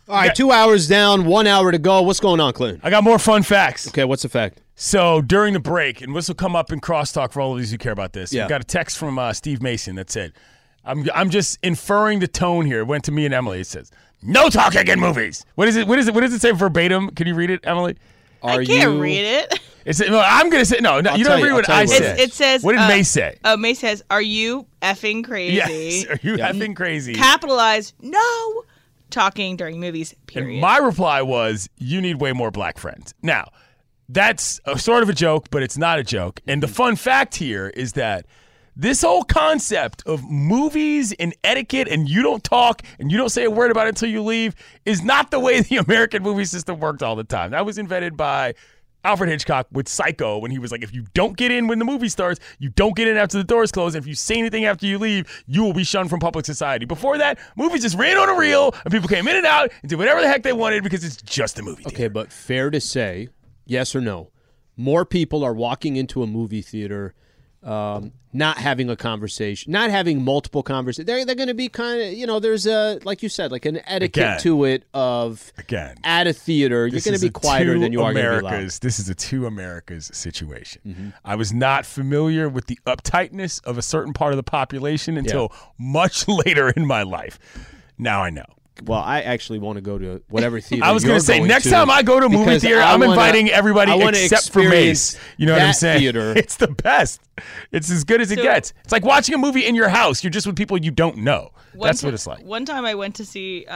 All right, 2 hours down, 1 hour to go. What's going on, Clinton? I got more fun facts. Okay, what's the fact? So during the break, and this will come up in crosstalk for all of these who care about this. Yeah. I got a text from Steve Mason that said, I'm just inferring the tone here. It went to me and Emily. It says, no talking in movies. What is it? What does it say verbatim? Can you read it, Emily? I can't read it. I'm going to say, no, you don't read what I said. It says, what did May say? May says, are you effing crazy? Yes, are you effing crazy? Capitalize, no talking during movies, period. And my reply was, you need way more black friends. Now, that's sort of a joke, but it's not a joke. And the fun fact here is that this whole concept of movies and etiquette and you don't talk and you don't say a word about it until you leave is not the way the American movie system worked all the time. That was invented by Alfred Hitchcock with Psycho when he was like, if you don't get in when the movie starts, you don't get in after the doors close, and if you say anything after you leave, you will be shunned from public society. Before that, movies just ran on a reel and people came in and out and did whatever the heck they wanted because it's just a movie theater. Okay, but fair to say, yes or no, more people are walking into a movie theater not having a conversation, not having multiple conversations. They're going to be kind of, there's a, like you said, like an etiquette to it of, at a theater, you're going to be quieter than you are going to be loud. This is a two Americas situation. Mm-hmm. I was not familiar with the uptightness of a certain part of the population until much later in my life. Now I know. Well, I actually want to go to whatever theater. I was going to say, next time I go to a movie theater, I'm inviting everybody except for Mace. You know what I'm saying? Theater. It's the best. It's as good as it gets. It's like watching a movie in your house. You're just with people you don't know. That's what it's like. One time I went to see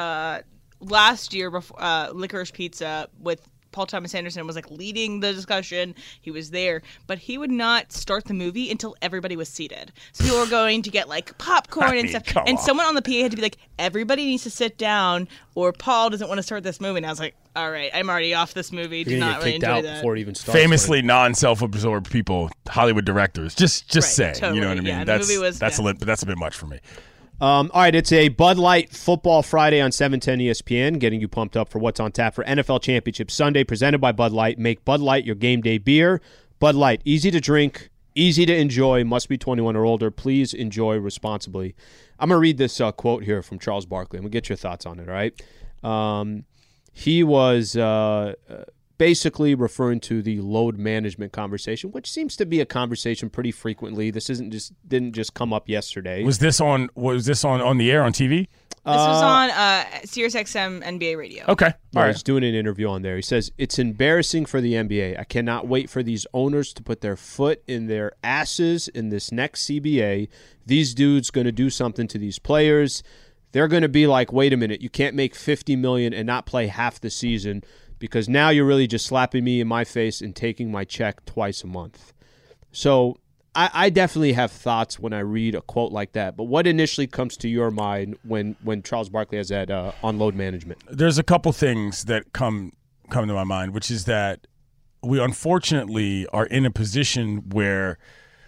last year before Licorice Pizza with Paul Thomas Anderson was like leading the discussion. He was there, but he would not start the movie until everybody was seated. So people were going to get like popcorn and stuff. And someone on the PA had to be like, everybody needs to sit down or Paul doesn't want to start this movie. And I was like, all right, I'm already off this movie. Do not really enjoy that. Before it even starts. Famously non-self-absorbed people, Hollywood directors. Just say, totally. You know what I mean? Yeah, that's a bit much for me. All right, it's a Bud Light Football Friday on 710 ESPN, getting you pumped up for what's on tap for NFL Championship Sunday, presented by Bud Light. Make Bud Light your game day beer. Bud Light, easy to drink, easy to enjoy, must be 21 or older. Please enjoy responsibly. I'm going to read this quote here from Charles Barkley. I'm going to get your thoughts on it, all right? He was basically referring to the load management conversation, which seems to be a conversation pretty frequently. This didn't just come up yesterday. Was this on the air on TV? This was on SiriusXM NBA radio. Okay. All right. He's doing an interview on there. He says, it's embarrassing for the NBA. I cannot wait for these owners to put their foot in their asses in this next CBA. These dudes going to do something to these players. They're going to be like, wait a minute, you can't make $50 million and not play half the season, because now you're really just slapping me in my face and taking my check twice a month. So I definitely have thoughts when I read a quote like that. But what initially comes to your mind when Charles Barkley has that on load management? There's a couple things that come to my mind, which is that we unfortunately are in a position where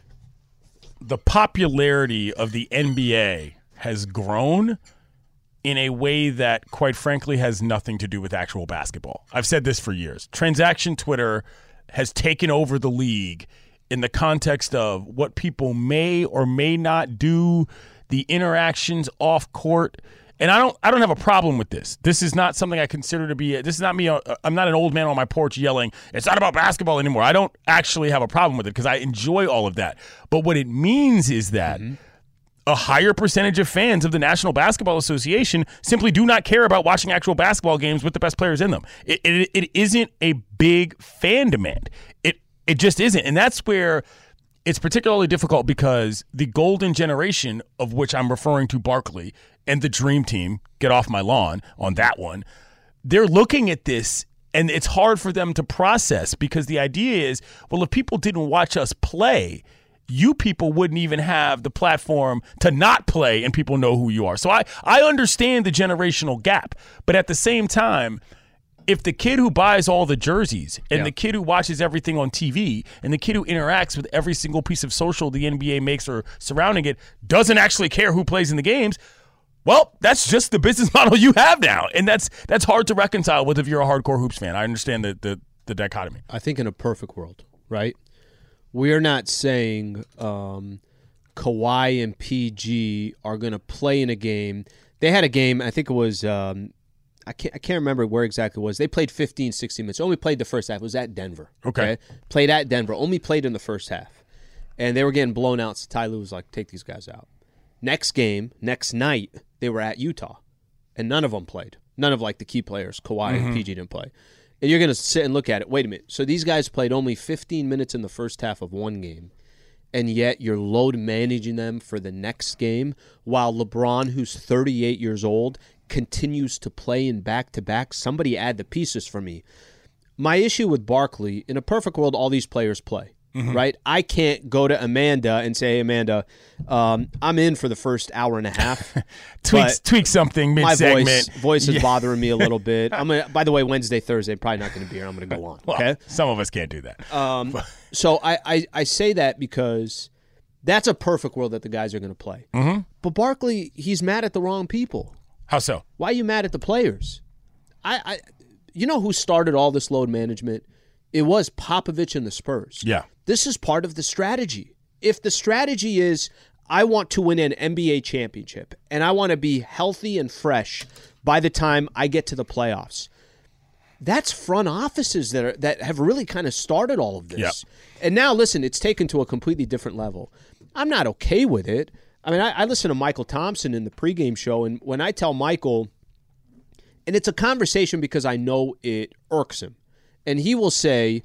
the popularity of the NBA has grown in a way that, quite frankly, has nothing to do with actual basketball. I've said this for years. Transaction Twitter has taken over the league in the context of what people may or may not do, the interactions off court. And I don't have a problem with this. This is not something I consider to be. This is not me. I'm not an old man on my porch yelling, it's not about basketball anymore. I don't actually have a problem with it because I enjoy all of that. But what it means is that a higher percentage of fans of the National Basketball Association simply do not care about watching actual basketball games with the best players in them. It isn't a big fan demand. It just isn't. And that's where it's particularly difficult, because the golden generation, of which I'm referring to Barkley and the Dream Team, get off my lawn on that one, they're looking at this and it's hard for them to process, because the idea is, well, if people didn't watch us play, you people wouldn't even have the platform to not play and people know who you are. So I understand the generational gap, but at the same time, if the kid who buys all the jerseys and the kid who watches everything on TV and the kid who interacts with every single piece of social the NBA makes or surrounding it doesn't actually care who plays in the games, well, that's just the business model you have now. And that's hard to reconcile with if you're a hardcore hoops fan. I understand the dichotomy. I think in a perfect world, right? We're not saying Kawhi and PG are going to play in a game. They had a game, I think it was I can't remember where exactly it was. They played 15, 16 minutes. Only played the first half. It was at Denver. Okay. Played at Denver. Only played in the first half. And they were getting blown out. So Ty Lue was like, take these guys out. Next game, next night, they were at Utah. And none of them played. None of like the key players, Kawhi and PG, didn't play. And you're going to sit and look at it. Wait a minute. So these guys played only 15 minutes in the first half of one game. And yet you're load managing them for the next game while LeBron, who's 38 years old, continues to play in back-to-back. Somebody add the pieces for me. My issue with Barkley, in a perfect world, all these players play, right? I can't go to Amanda and say, hey, Amanda, I'm in for the first hour and a half. tweak something mid-segment. My voice is bothering me a little bit. By the way, Wednesday, Thursday, probably not going to be here. I'm going to go on, okay? Well, some of us can't do that. So I say that because that's a perfect world that the guys are going to play. But Barkley, he's mad at the wrong people. How so? Why are you mad at the players? You know who started all this load management? It was Popovich and the Spurs. Yeah. This is part of the strategy. If the strategy is, I want to win an NBA championship and I want to be healthy and fresh by the time I get to the playoffs, that's front offices that have really kind of started all of this. Yep. And now, listen, it's taken to a completely different level. I'm not okay with it. I mean, I listen to Michael Thompson in the pregame show, and when I tell Michael, and it's a conversation because I know it irks him, and he will say,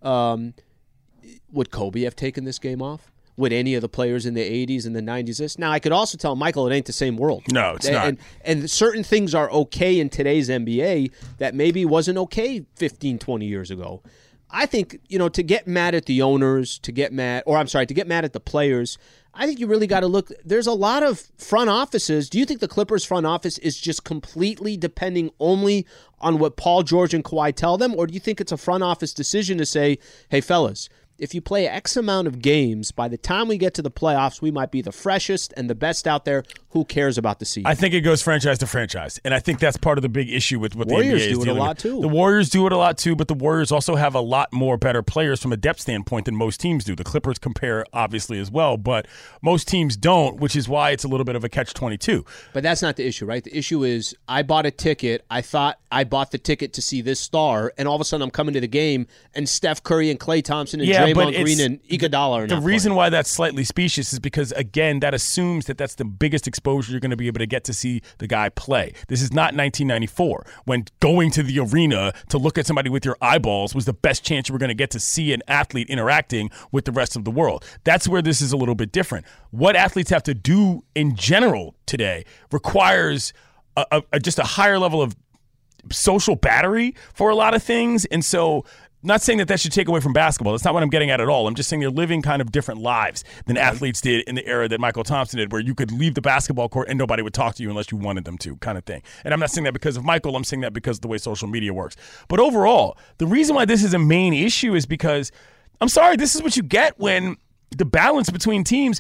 would Kobe have taken this game off? Would any of the players in the 80s and the 90s this? Now, I could also tell Michael it ain't the same world. No, it's not. And certain things are okay in today's NBA that maybe wasn't okay 15, 20 years ago. I think, to get mad at the owners, to get mad at the players, I think you really got to look. There's a lot of front offices. Do you think the Clippers front office is just completely depending only on what Paul George and Kawhi tell them? Or do you think it's a front office decision to say, hey, fellas, if you play X amount of games, by the time we get to the playoffs, we might be the freshest and the best out there. Who cares about the season? I think it goes franchise to franchise, and I think that's part of the big issue with what the NBA is Warriors do it a dealing lot with. too. The Warriors do it a lot too, but the Warriors also have a lot more better players from a depth standpoint than most teams do. The Clippers compare obviously as well, but most teams don't, which is why it's a little bit of a catch-22. But that's not the issue, right? The issue is I bought a ticket. I thought I bought the ticket to see this star, and all of a sudden I'm coming to the game, and Steph Curry and Klay Thompson and Draymond Green and Iguodala are the not reason playing. why that's slightly specious is because, again, that assumes that that's the biggest exposure you're going to be able to get to see the guy play. This is not 1994 when going to the arena to look at somebody with your eyeballs was the best chance you were going to get to see an athlete interacting with the rest of the world. That's where this is a little bit different. What athletes have to do in general today requires just a higher level of social battery for a lot of things, and so not saying that should take away from basketball. That's not what I'm getting at all. I'm just saying they're living kind of different lives than athletes did in the era that Michael Thompson did, where you could leave the basketball court and nobody would talk to you unless you wanted them to, kind of thing. And I'm not saying that because of Michael. I'm saying that because of the way social media works. But overall, the reason why this is a main issue is because, I'm sorry, this is what you get when the balance between teams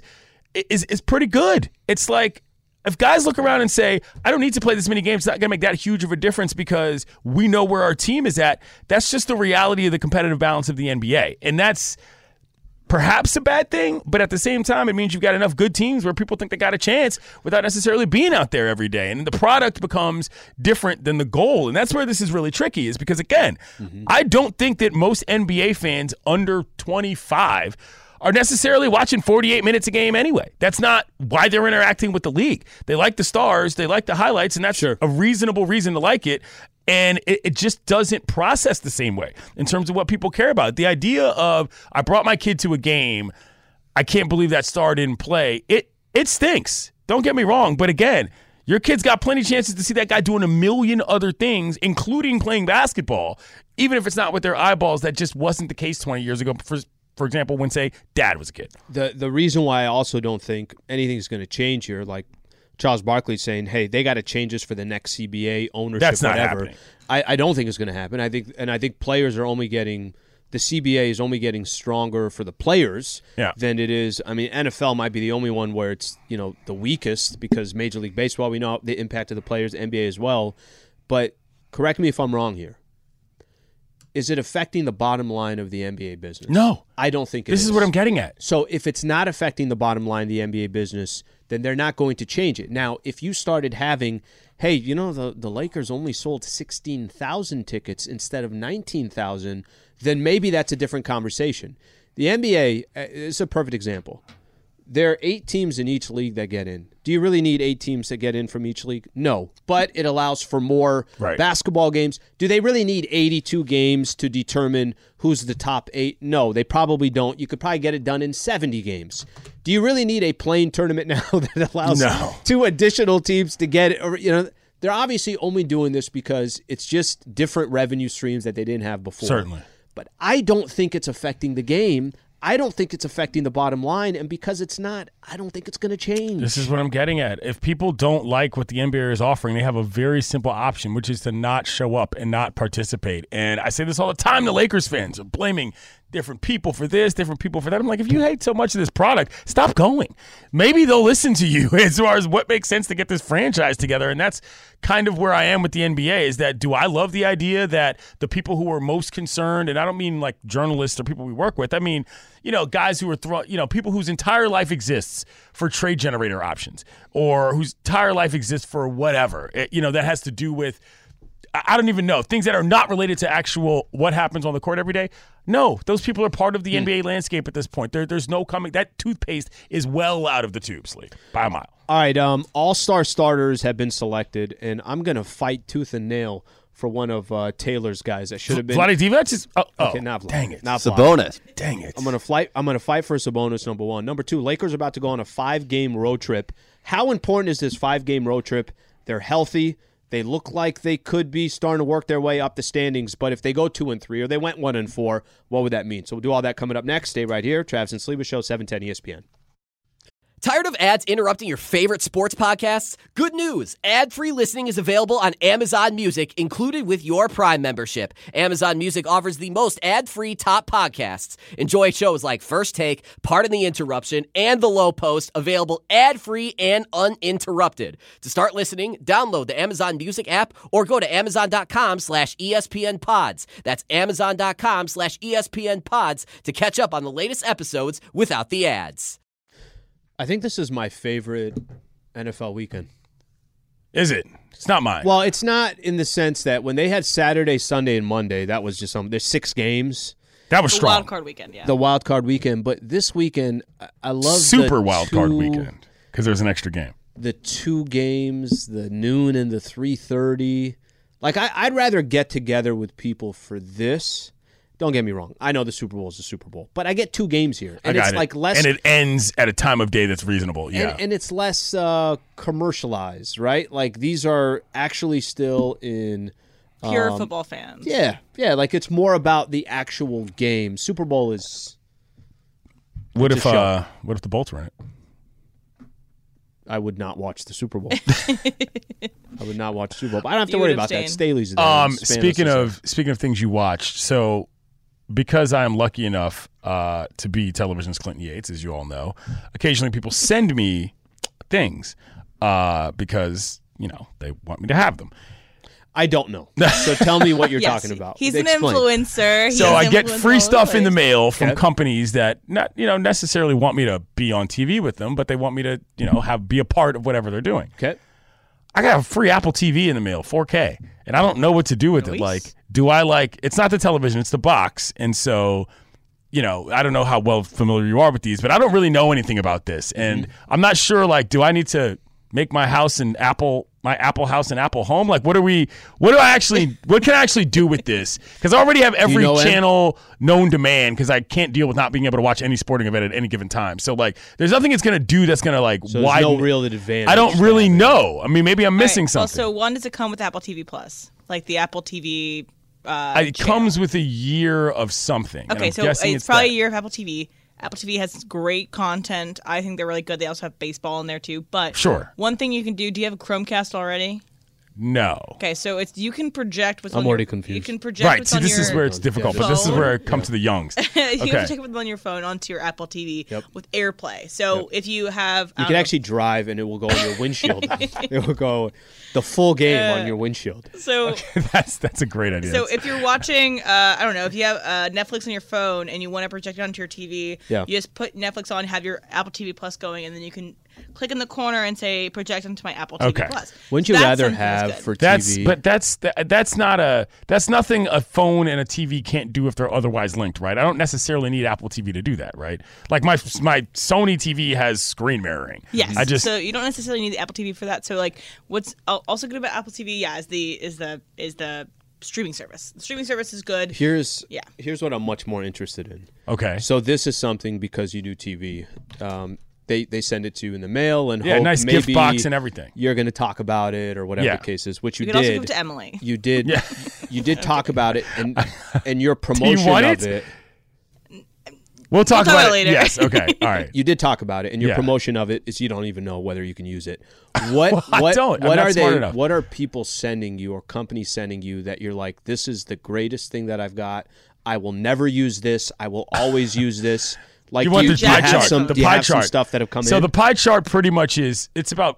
is pretty good. It's like, if guys look around and say, I don't need to play this many games, it's not going to make that huge of a difference because we know where our team is at, that's just the reality of the competitive balance of the NBA. And that's perhaps a bad thing, but at the same time, it means you've got enough good teams where people think they got a chance without necessarily being out there every day. And the product becomes different than the goal. And that's where this is really tricky, is because, again, I don't think that most NBA fans under 25 are necessarily watching 48 minutes a game anyway. That's not why they're interacting with the league. They like the stars, they like the highlights, and that's a reasonable reason to like it. And it just doesn't process the same way in terms of what people care about. The idea of, I brought my kid to a game, I can't believe that star didn't play, it stinks. Don't get me wrong, but again, your kid's got plenty of chances to see that guy doing a million other things, including playing basketball, even if it's not with their eyeballs. That just wasn't the case 20 years ago. For example, when, say, Dad was a kid. The reason why I also don't think anything's going to change here, like Charles Barkley saying, hey, they got to change this for the next CBA ownership, that's not whatever. Happening. I don't think it's going to happen. I think players are only getting – the CBA is only getting stronger for the players than it is – I mean, NFL might be the only one where it's, the weakest because Major League Baseball, we know the impact of the players, NBA as well. But correct me if I'm wrong here. Is it affecting the bottom line of the NBA business? No. I don't think it is. This is what I'm getting at. So if it's not affecting the bottom line of the NBA business, then they're not going to change it. Now, if you started having hey, the Lakers only sold 16,000 tickets instead of 19,000, then maybe that's a different conversation. The NBA is a perfect example. There are 8 teams in each league that get in. Do you really need 8 teams to get in from each league? No, but it allows for more basketball games. Do they really need 82 games to determine who's the top 8? No, they probably don't. You could probably get it done in 70 games. Do you really need a playing tournament now that allows 2 additional teams to get it? Or, they're obviously only doing this because it's just different revenue streams that they didn't have before. Certainly. But I don't think it's affecting the game. I don't think it's affecting the bottom line, and because it's not, I don't think it's going to change. This is what I'm getting at. If people don't like what the NBA is offering, they have a very simple option, which is to not show up and not participate. And I say this all the time to Lakers fans, are blaming different people for this, different people for that. I'm like, if you hate so much of this product, stop going. Maybe they'll listen to you as far as what makes sense to get this franchise together. And that's kind of where I am with the NBA, is that do I love the idea that the people who are most concerned, and I don't mean like journalists or people we work with, I mean, guys who are people whose entire life exists for trade generator options, or whose entire life exists for whatever, that has to do with, I don't even know, things that are not related to actual what happens on the court every day. No, those people are part of the NBA landscape at this point. There's no coming. That toothpaste is well out of the tubes, Lee, by a mile. All right, all-star starters have been selected, and I'm going to fight tooth and nail for one of Taylor's guys that should have been. Vlade Divac is. Okay, not Vlade. Dang it. Not Sabonis. Dang it. I'm going to fight for Sabonis, number 1. Number 2, Lakers are about to go on a 5-game road trip. How important is this 5-game road trip? They're healthy. They look like they could be starting to work their way up the standings, but if they go 2-3 or they went 1-4, what would that mean? So we'll do all that coming up next. Stay right here. Travis and Sleva Show, 710 ESPN. Tired of ads interrupting your favorite sports podcasts? Good news! Ad-free listening is available on Amazon Music, included with your Prime membership. Amazon Music offers the most ad-free top podcasts. Enjoy shows like First Take, Pardon the Interruption, and The Low Post, available ad-free and uninterrupted. To start listening, download the Amazon Music app or go to Amazon.com/ESPN Pods. That's Amazon.com/ESPN Pods to catch up on the latest episodes without the ads. I think this is my favorite NFL weekend. Is it? It's not mine. Well, it's not in the sense that when they had Saturday, Sunday, and Monday, that was just there's 6 games. That was strong. The wild card weekend, yeah. The wild card weekend. But this weekend, I love super wild card weekend because there's an extra game. The 2 games, the noon and the 3:30. Like, I'd rather get together with people for this. Don't get me wrong. I know the Super Bowl is the Super Bowl, but I get 2 games here, and it's like less, and it ends at a time of day that's reasonable. Yeah, and it's less commercialized, right? Like these are actually still in pure football fans. Yeah. Like it's more about the actual game. Super Bowl is. What if the Bolts were in it? I would not watch the Super Bowl. I would not watch the Super Bowl. But I don't have to worry about that. Staley's there. Speaking of things you watched, so. Because I am lucky enough to be television's Clinton Yates, as you all know, occasionally people send me things because, they want me to have them. I don't know. So tell me what you're talking about. He's an influencer. So I get free stuff in the mail from companies that not necessarily want me to be on TV with them, but they want me to be a part of whatever they're doing. Okay. I got a free Apple TV in the mail, 4K, and I don't know what to do with it. Like, do I it's not the television, it's the box. And so, I don't know how well familiar you are with these, but I don't really know anything about this. And I'm not sure, do I need to make my house an Apple house an Apple home? Like, what can I actually do with this? Because I already have every channel known to man because I can't deal with not being able to watch any sporting event at any given time. So, there's nothing it's going to do that's going to, so widen. There's no real advantage. I don't really know. I mean, maybe I'm missing something. Well, so one, does it come with Apple TV Plus? Like the Apple TV it comes with a year of something. Okay, so it's probably a year of Apple TV. Apple TV has great content. I think they're really good. They also have baseball in there too. But sure, one thing you can do. Do you have a Chromecast already? No. Okay, so you can project what's I'm already confused. You can project what's on your this is where it's difficult, but this is where I come to the youngs. You can project what's on your phone onto your Apple TV with AirPlay. So if you have... You can actually drive and it will go on your windshield. It will go the full game on your windshield. So that's a great idea. So if you're watching, I don't know, if you have Netflix on your phone and you want to project it onto your TV, you just put Netflix on, have your Apple TV Plus going, and then you can click in the corner and say project onto my Apple TV Okay. Plus. Wouldn't you That rather sentence is have good. for That's TV? that's nothing a phone and a TV can't do if they're otherwise linked, right? I don't necessarily need Apple TV to do that, right? Like my Sony TV has screen mirroring. Yes. I just So you don't necessarily need the Apple TV for that. So like, what's also good about Apple TV, is the streaming service. The streaming service is good. Here's Yeah. what I'm much more interested in. okay. So this is something because you do TV. They send it to you in the mail and Yeah, hope nice maybe gift box and everything. You're going to talk about it or whatever Yeah. the case is, which you You can also did. give it to Emily. You did. Yeah. You did talk about it, and your promotion want of it? it. We'll talk talk about about it it later. Yes. Okay. All right. You did talk about it, and your Yeah. promotion of it is you don't even know whether you can use it. What? Well, I what? don't. I'm What not are smart they? enough. What are people sending you or companies sending you that you're like, this is the greatest thing that I've got. I will never use this. I will always use this. Like You want the do you pie have chart? some, The do you pie have some chart. stuff that have come So in? the pie chart pretty much it's about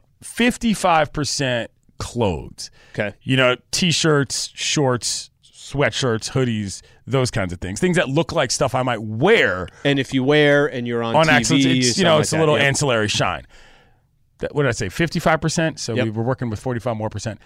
55% clothes. Okay. You know, t-shirts, shorts, sweatshirts, hoodies, those kinds of things. Things that look like stuff I might wear And if you wear and you're on TV, accident. It's, something it's like a that, little yeah. ancillary shine. What did I say? 55%. So Yep. we were working with 45 more percent.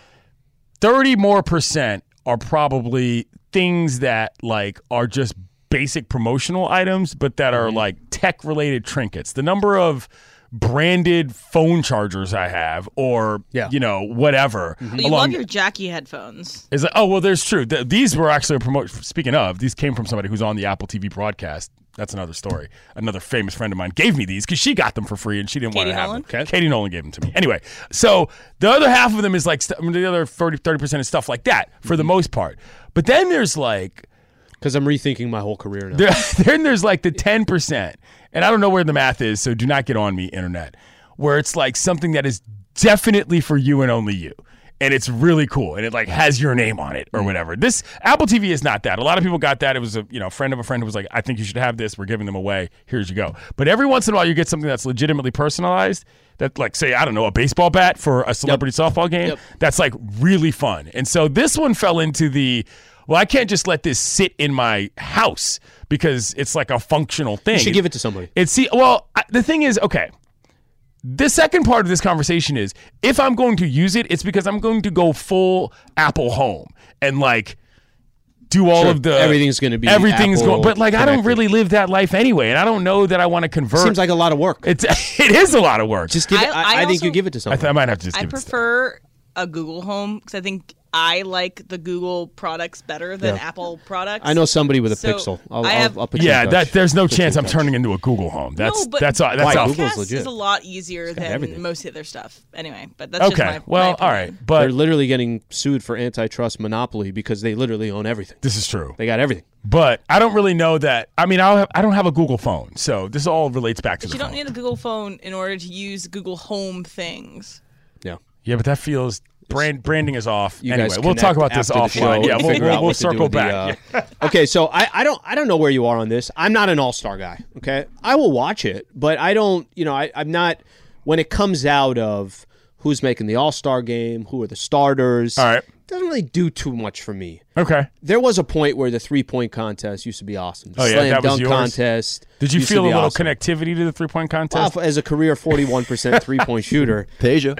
30 more percent are probably things that like are just basic promotional items, but that Mm-hmm. are like tech related trinkets. The number of branded phone chargers I have, or Yeah. whatever. But you love your Jackie headphones. Is like, oh well, there's true. These were actually a promotion. Speaking of, these came from somebody who's on the Apple TV broadcast. That's another story. Another famous friend of mine gave me these because she got them for free and she didn't want Katie to have Nolan? them. Okay. Katie Nolan gave them to me. Anyway, so the other half of them is like the other 30% is stuff like that for the most part. But then there's like Because I'm rethinking my whole career now. then there's like the 10%, and I don't know where the math is, so do not get on me, internet, where it's like something that is definitely for you and only you. And it's really cool, and it like has your name on it or whatever. This Apple TV is not that. A lot of people got that. It was a friend of a friend who was like, "I think you should have this. We're giving them away. Here's you go." But every once in a while, you get something that's legitimately personalized. That like say I don't know, a baseball bat for a celebrity softball game. Yep. That's like really fun. And so this one fell into the well, I can't just let this sit in my house because it's like a functional thing. You should give it to somebody. The thing is, okay. The second part of this conversation is if I'm going to use it, it's because I'm going to go full Apple Home and like do all Sure. of the Everything's gonna be everything's Apple going. But like I don't connected. really live that life anyway, and I don't know that I want to convert. Seems like a lot of work. it is a lot of work. Just give it. I I think also- you give it to I somebody. might have to just I give it to prefer a Google Home because I think I like the Google products better than Yeah. Apple products. I know somebody with a So, Pixel. I'll put you in touch. there's no Put you chance in I'm touch. turning into a Google Home. That's no, but that's all. That's Why? all. Google's Podcast legit. is a lot easier than everything. most of their stuff. Anyway, but that's just Okay. my Well, my all opinion. right, They're but literally getting sued for antitrust monopoly because they literally own everything. this is true. They got everything. But I don't really know that. I mean, I don't have a Google phone, so this all relates back to But the you don't phone. need a Google phone in order to use Google Home things. Yeah. Yeah, but that feels branding is off. You Anyway, guys we'll talk connect about this after the offline. show Yeah, and we'll, figure we'll, out we'll what to do circle with the, back. Yeah. Okay, so I don't know where you are on this. I'm not an all-star guy. Okay, I will watch it, but I don't. I'm not. When it comes out of who's making the all-star game, who are the starters. All right. Doesn't really do too much for me. Okay. There was a point where the 3-point contest used to be awesome. The Oh, yeah, slam that was dunk yours? contest. Did you used to feel a be little awesome. connectivity to the 3-point contest? Well, as a career 41% 3-point shooter, Peja.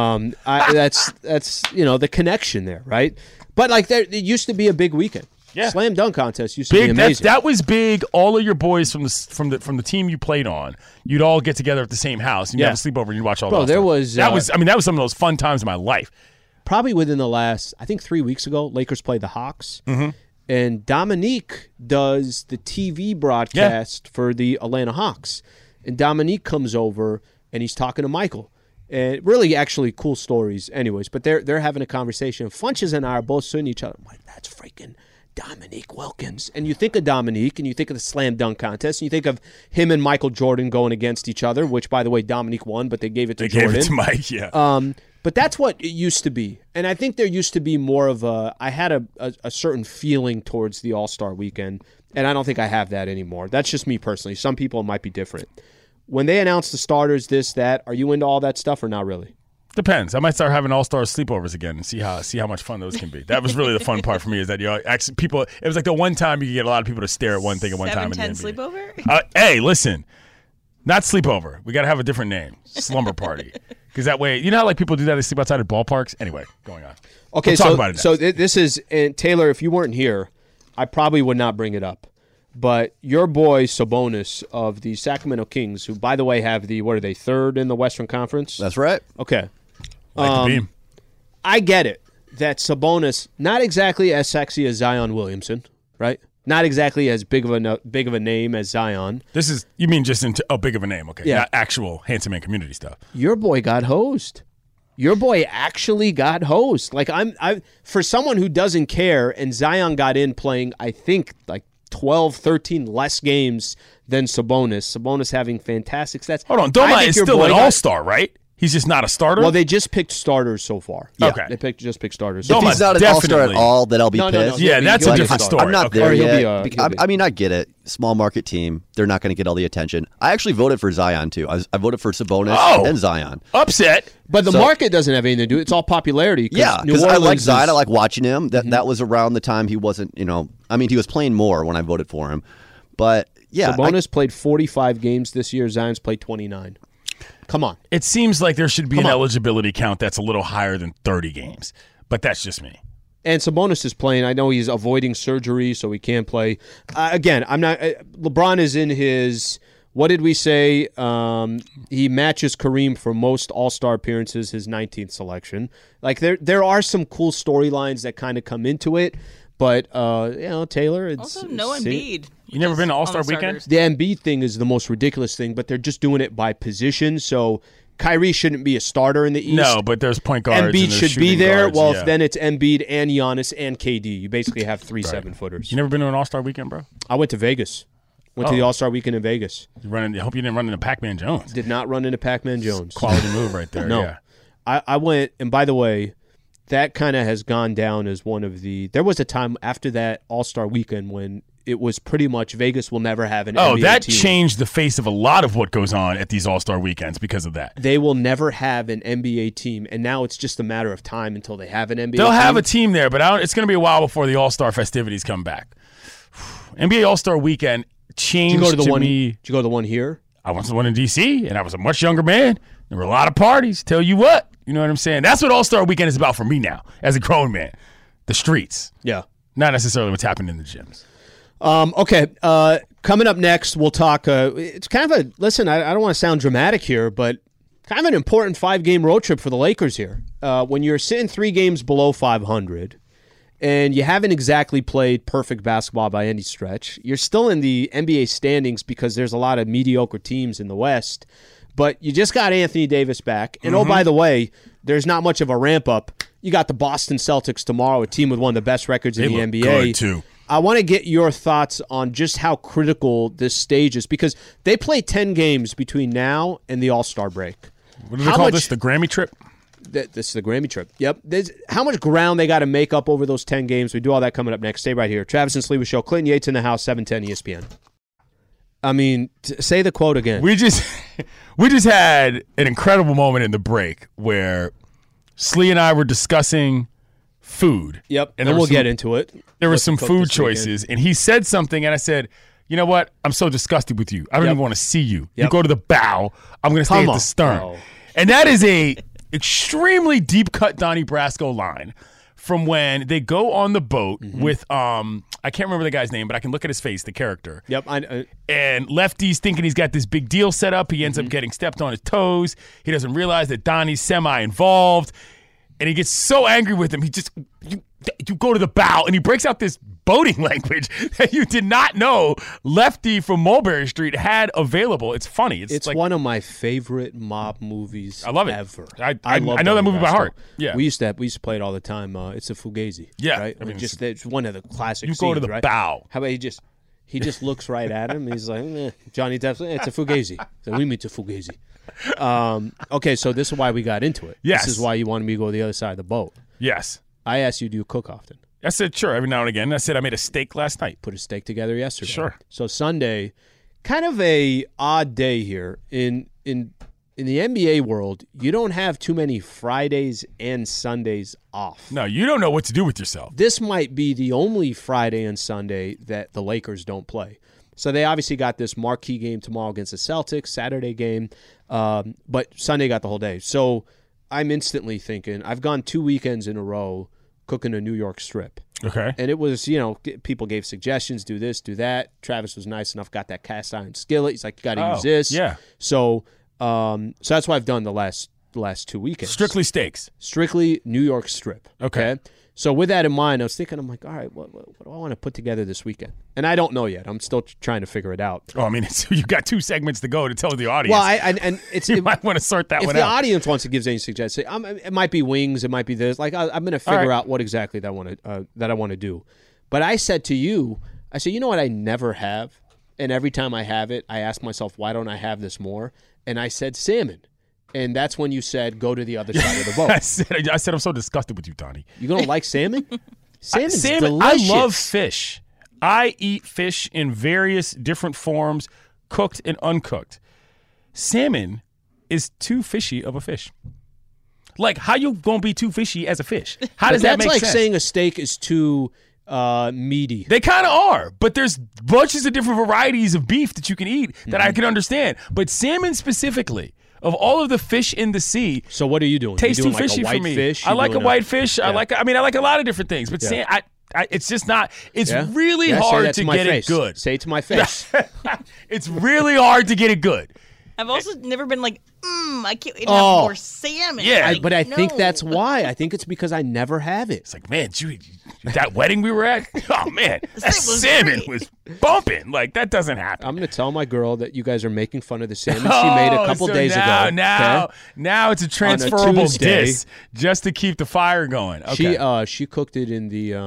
that's the connection there, right? But like it used to be a big weekend. Yeah. Slam dunk contest used to be Big. amazing. That was big. All of your boys from the team you played on, you'd all get together at the same house and you Yeah. have a sleepover and you watch all. Bro, the there All-Star. was, that was some of those fun times in my life. Probably within the last, I think 3 weeks ago, Lakers played the Hawks. Mm-hmm. And Dominique does the TV broadcast for the Atlanta Hawks. And Dominique comes over and he's talking to Michael. And really, actually, cool stories anyways. But they're having a conversation. Funches and I are both sitting each other. I'm like, that's freaking Dominique Wilkins. And you think of Dominique and you think of the slam dunk contest. And you think of him and Michael Jordan going against each other, which, by the way, Dominique won, but they gave it to They Jordan. gave it to Mike. Yeah. But that's what it used to be. And I think there used to be more of I had a certain feeling towards the All-Star weekend, and I don't think I have that anymore. That's just me personally. Some people might be different. When they announce the starters, this, that, are you into all that stuff or not really? Depends. I might start having all-star sleepovers again and see how much fun those can be. That was really the fun part for me is that actually people. It was like the one time you could get a lot of people to stare at one thing at one time. 7-10 in the NBA. sleepover. Hey, listen. Not sleepover. We got to have a different name. Slumber party. Because that way, you know how like people do that? They sleep outside at ballparks? Anyway, going on. Okay, We'll talk about it next. so this is, and Taylor, if you weren't here, I probably would not bring it up. But your boy Sabonis of the Sacramento Kings, who, by the way, have the, what are they, third in the Western Conference? That's right. Okay. Like the beam. I get it that Sabonis, not exactly as sexy as Zion Williamson, right? Not exactly as big of a name as Zion. This is, you mean just into big of a name, okay? Yeah. Not actual handsome man community stuff. Your boy got hosed. Your boy actually got hosed. Like I for someone who doesn't care, and Zion got in playing, I think, like 12, 13 less games than Sabonis. Sabonis having fantastic stats. Hold on, Doma is still an got- all-star, right? He's just not a starter? Well, they just picked starters so far. Yeah. Okay. They just picked starters. If Doma, he's not an all-star at definitely. all, then I'll be No, pissed. Yeah, that's he'll a be different starter. story. I'm not Okay. there Or he'll yet. be, he'll be. I mean, I get it. Small market team. They're not going to get all the attention. I actually voted for Zion, too. I voted for Sabonis Oh. and Zion. Upset. But the So- market doesn't have anything to do. It's all popularity. Yeah, New because I like Orleans Zion. is- I like watching him. That was around the time he wasn't, I mean, he was playing more when I voted for him. But, yeah. Sabonis played 45 games this year. Zion's played 29. Come on. It seems like there should be Come an on. eligibility count that's a little higher than 30 games. But that's just me. And Sabonis is playing. I know he's avoiding surgery, so he can't play. Again, I'm not. LeBron is in his. What did we say? He matches Kareem for most All-Star appearances, his 19th selection. Like there are some cool storylines that kind of come into it, but Taylor. It's, Also, no Embiid. You never been to on All-Star the Weekend? starters. The Embiid thing is the most ridiculous thing, but they're just doing it by position. So Kyrie shouldn't be a starter in the East. No, but there's point guards. and Embiid there's should be shooting there. guards, Well, yeah. then it's Embiid and Giannis and KD. You basically have three 7-footers. You never been to an All-Star Weekend, bro? I went to Vegas. Went to the All-Star Weekend in Vegas. I hope you didn't run into Pac-Man Jones. Did not run into Pac-Man Jones. Quality move right there. No. Yeah. I went, and by the way, that kind of has gone down as one of the. There was a time after that All-Star Weekend when it was pretty much Vegas will never have an Oh, NBA that team. changed the face of a lot of what goes on at these All-Star Weekends because of that. They will never have an NBA team, and now it's just a matter of time until they have an NBA They'll team. have a team there, but it's going to be a while before the All-Star festivities come back. NBA All-Star Weekend changed Did you go to the one? me. Did you go to the one here? I went to the one in D.C., and I was a much younger man. There were a lot of parties. Tell you what. You know what I'm saying? That's what All-Star Weekend is about for me now as a grown man. The streets. Yeah. Not necessarily what's happening in the gyms. Okay. Coming up next, we'll talk. It's kind of a listen. I don't want to sound dramatic here, but kind of an important 5-game road trip for the Lakers here. When you're sitting 3 games below 500, and you haven't exactly played perfect basketball by any stretch, you're still in the NBA standings because there's a lot of mediocre teams in the West. But you just got Anthony Davis back, and oh, by the way, there's not much of a ramp up. You got the Boston Celtics tomorrow, a team with one of the best records in They the look NBA. good, too. I want to get your thoughts on just how critical this stage is because they play 10 games between now and the All-Star break. What do they call this? The Grammy trip? This is the Grammy trip. Yep. How much ground they got to make up over those 10 games. We do all that coming up next. Stay right here. Travis and Sleeper Show. Clinton Yates in the house, 710 ESPN. I mean, say the quote again. We just had an incredible moment in the break where Slee and I were discussing food. Yep. And And we'll get into it. There were What to some cook food this weekend. choices, and he said something, and I said, you know what? I'm so disgusted with you. I don't Yep. even want to see you. You Yep. go to the bow. I'm going to stay Come at on. the stern. Oh. And that is a extremely deep cut Donnie Brasco line from when they go on the boat Mm-hmm. with I can't remember the guy's name, but I can look at his face, the character. Yep. And Lefty's thinking he's got this big deal set up. He ends Mm-hmm. up getting stepped on his toes. He doesn't realize that Donnie's semi-involved. And he gets so angry with him, you go to the bow, and he breaks out this boating language that you did not know Lefty from Mulberry Street had available. It's funny. It's like, one of my favorite mob movies. I love it. Ever. I love know that Donnie movie by Brasco. heart. Yeah. we used to play it all the time. It's a Fugazi. Yeah. right. I mean, It's one of the classic. You go to scenes, the right? bow. How about he just looks right at him. He's like, Johnny Depp. It's a Fugazi. So we meet a Fugazi. Okay, so this is why we got into it. Yes. This is why you wanted me to go to the other side of the boat. Yes. I asked you, do you cook often? I said, sure, every now and again. I said, I made a steak last night. Put a steak together yesterday. Sure. So Sunday, kind of a odd day here in the NBA world. You don't have too many Fridays and Sundays off. No, you don't know what to do with yourself. This might be the only Friday and Sunday that the Lakers don't play. So they obviously got this marquee game tomorrow against the Celtics, Saturday game, but Sunday got the whole day. So I'm instantly thinking, I've gone 2 weekends in a row cooking a New York strip. Okay. And it was, people gave suggestions, do this, do that. Travis was nice enough, got that cast iron skillet. He's like, you got to use this. Yeah. So that's what I've done the last 2 weekends. Strictly steaks. Strictly New York strip. Okay. So with that in mind, I was thinking, I'm like, all right, what do I want to put together this weekend? And I don't know yet. I'm still trying to figure it out. Oh, I mean, you got 2 segments to go to tell the audience. Well, you might want to sort that one out. If the audience wants to give any suggestions, it might be wings, it might be this. Like I'm going to figure out what exactly that I want to do. But I said to you, you know what I never have, and every time I have it, I ask myself, why don't I have this more? And I said salmon. And that's when you said, go to the other side of the boat. I said, I'm so disgusted with you, Tony. You don't like salmon? Salmon's salmon, delicious. I love fish. I eat fish in various different forms, cooked and uncooked. Salmon is too fishy of a fish. Like, how you going to be too fishy as a fish? How does that make sense? That's like saying a steak is too meaty. They kind of are, but there's bunches of different varieties of beef that you can eat that I can understand. But salmon specifically, of all of the fish in the sea, so what are you doing? Tastes you doing too fishy like a white for me. Fish? I like a white fish. Yeah. I like a lot of different things. But it's just not. It's really hard to get it good. Say it to my face. It's really hard to get it good. I've also never been like, I can't wait to have more salmon. Yeah, like, but I think that's why. I think it's because I never have it. It's like, man, that wedding we were at, oh man, that salmon was bumping. Like, that doesn't happen. I'm going to tell my girl that you guys are making fun of the salmon she made a couple days ago. Now it's a transferable dish just to keep the fire going. Okay. She cooked it in the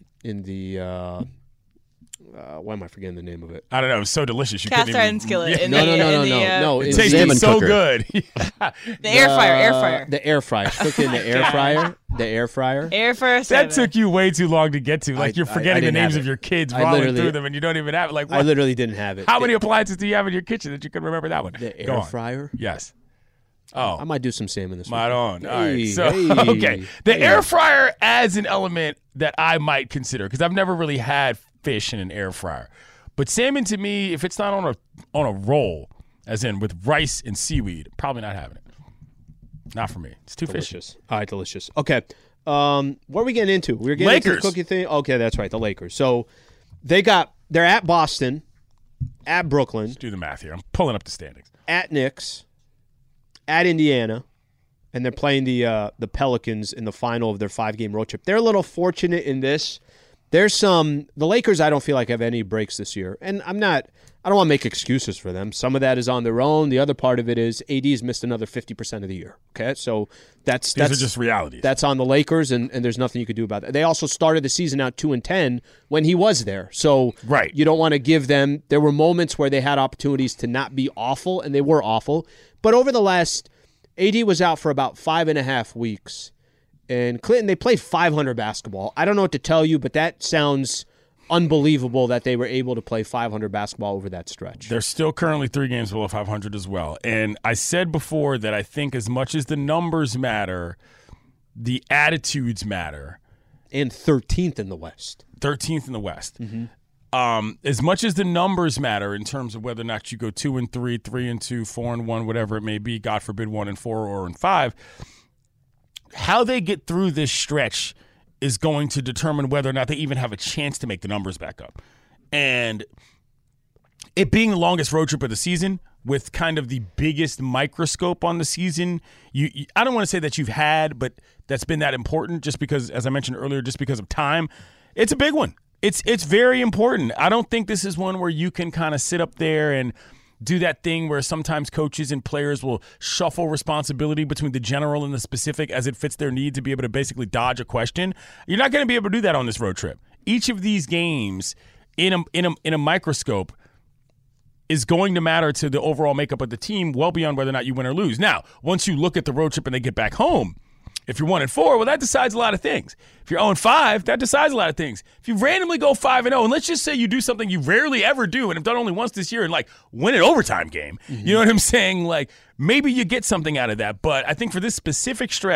why am I forgetting the name of it? I don't know. It was so delicious. You Cast couldn't iron skillet. Yeah. No. It tasted so good. The air fryer. The air fryer. She cooked it in the air fryer. The air fryer. Air fryer salmon. That took you way too long to get to. Like, you're forgetting the names of your kids, rolling through them, and you don't even have it. Like, what? I literally didn't have it. How many appliances do you have in your kitchen that you can remember that one? The air fryer? Yes. Oh, I might do some salmon this week. Right on. All right. So, okay. The air fryer adds an element that I might consider because I've never really had fish in an air fryer. But salmon, to me, if it's not on a roll, as in with rice and seaweed, probably not having it. Not for me. It's too delicious. fishy. All right, delicious. Okay. What are we getting into? We're getting into the cookie thing. Okay, that's right. The Lakers. So they're at Boston, at Brooklyn. Let's do the math here. I'm pulling up the standings. At Knicks, at Indiana, and they're playing the Pelicans in the final of their 5-game road trip. They're a little fortunate in this. The Lakers I don't feel like have any breaks this year. And I don't want to make excuses for them. Some of that is on their own. The other part of it is AD's missed another 50% of the year. Okay? So these are just realities. That's on the Lakers, and there's nothing you could do about that. They also started the season out 2-10 when he was there. So you don't want to give them – there were moments where they had opportunities to not be awful, and they were awful. But over the last – AD was out for about 5.5 weeks. And Clinton, they played 500 basketball. I don't know what to tell you, but that sounds unbelievable that they were able to play 500 basketball over that stretch. They're still currently 3 games below 500 as well. And I said before that I think as much as the numbers matter, the attitudes matter. And 13th in the West. 13th in the West. Mm-hmm. As much as the numbers matter in terms of whether or not you go 2-3, 3-2, 4-1, whatever it may be, God forbid 1-4 or 5, how they get through this stretch is going to determine whether or not they even have a chance to make the numbers back up. And it being the longest road trip of the season with kind of the biggest microscope on the season, I don't want to say that you've had, but that's been that important just because, as I mentioned earlier, just because of time. It's a big one. It's very important. I don't think this is one where you can kind of sit up there and do that thing where sometimes coaches and players will shuffle responsibility between the general and the specific as it fits their need to be able to basically dodge a question. You're not going to be able to do that on this road trip. Each of these games in a microscope is going to matter to the overall makeup of the team well beyond whether or not you win or lose. Now, once you look at the road trip and they get back home, if you're 1-4, well, that decides a lot of things. If you're 0-5, that decides a lot of things. If you randomly go 5-0, and let's just say you do something you rarely ever do and have done only once this year and, like, win an overtime game, you know what I'm saying? Like, maybe you get something out of that. But I think for this specific stretch,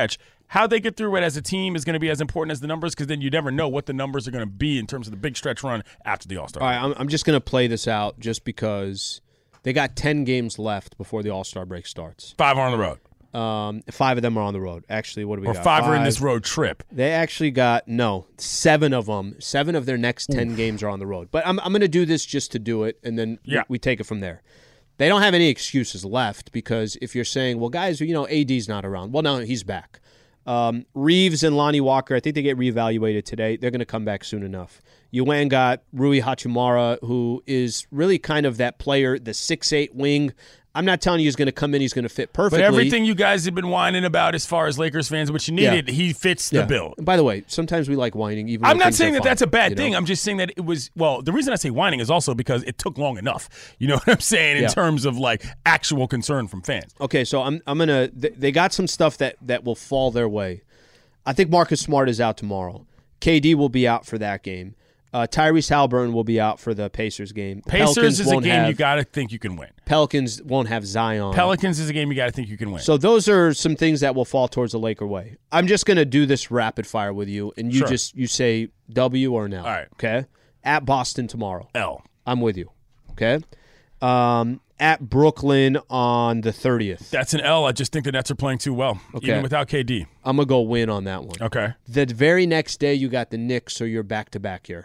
how they get through it as a team is going to be as important as the numbers, because then you never know what the numbers are going to be in terms of the big stretch run after the All-Star. All right, I'm just going to play this out just because they got 10 games left before the All-Star break starts. 5 are on the road. 5 of them are on the road. Actually, what do we got? Or 5 are in this road trip. They actually got 7 of them. 7 of their next 10 games are on the road. But I'm going to do this just to do it, and then we take it from there. They don't have any excuses left, because if you're saying, well, guys, AD's not around. Well, no, he's back. Reeves and Lonnie Walker, I think they get reevaluated today. They're going to come back soon enough. You went and got Rui Hachimura, who is really kind of that player, the 6'8" wing. I'm not telling you he's going to come in, he's going to fit perfectly. But everything you guys have been whining about as far as Lakers fans, what you needed, he fits the bill. And by the way, sometimes we like whining. Even I'm not saying that fine, that's a bad thing. I'm just saying that it was, the reason I say whining is also because it took long enough. You know what I'm saying? In terms of like actual concern from fans. Okay, so I'm going to, they got some stuff that will fall their way. I think Marcus Smart is out tomorrow. KD will be out for that game. Tyrese Halliburton will be out for the Pacers game. Pacers is a game you got to think you can win. Pelicans won't have Zion. Pelicans is a game you got to think you can win. So those are some things that will fall towards the Laker way. I'm just going to do this rapid fire with you, and you you say W or no. All right. Okay? At Boston tomorrow. L. I'm with you. Okay? At Brooklyn on the 30th. That's an L. I just think the Nets are playing too well, even without KD. I'm going to go win on that one. Okay. The very next day, you got the Knicks, so you're back-to-back here.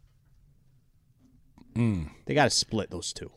They got to split those two.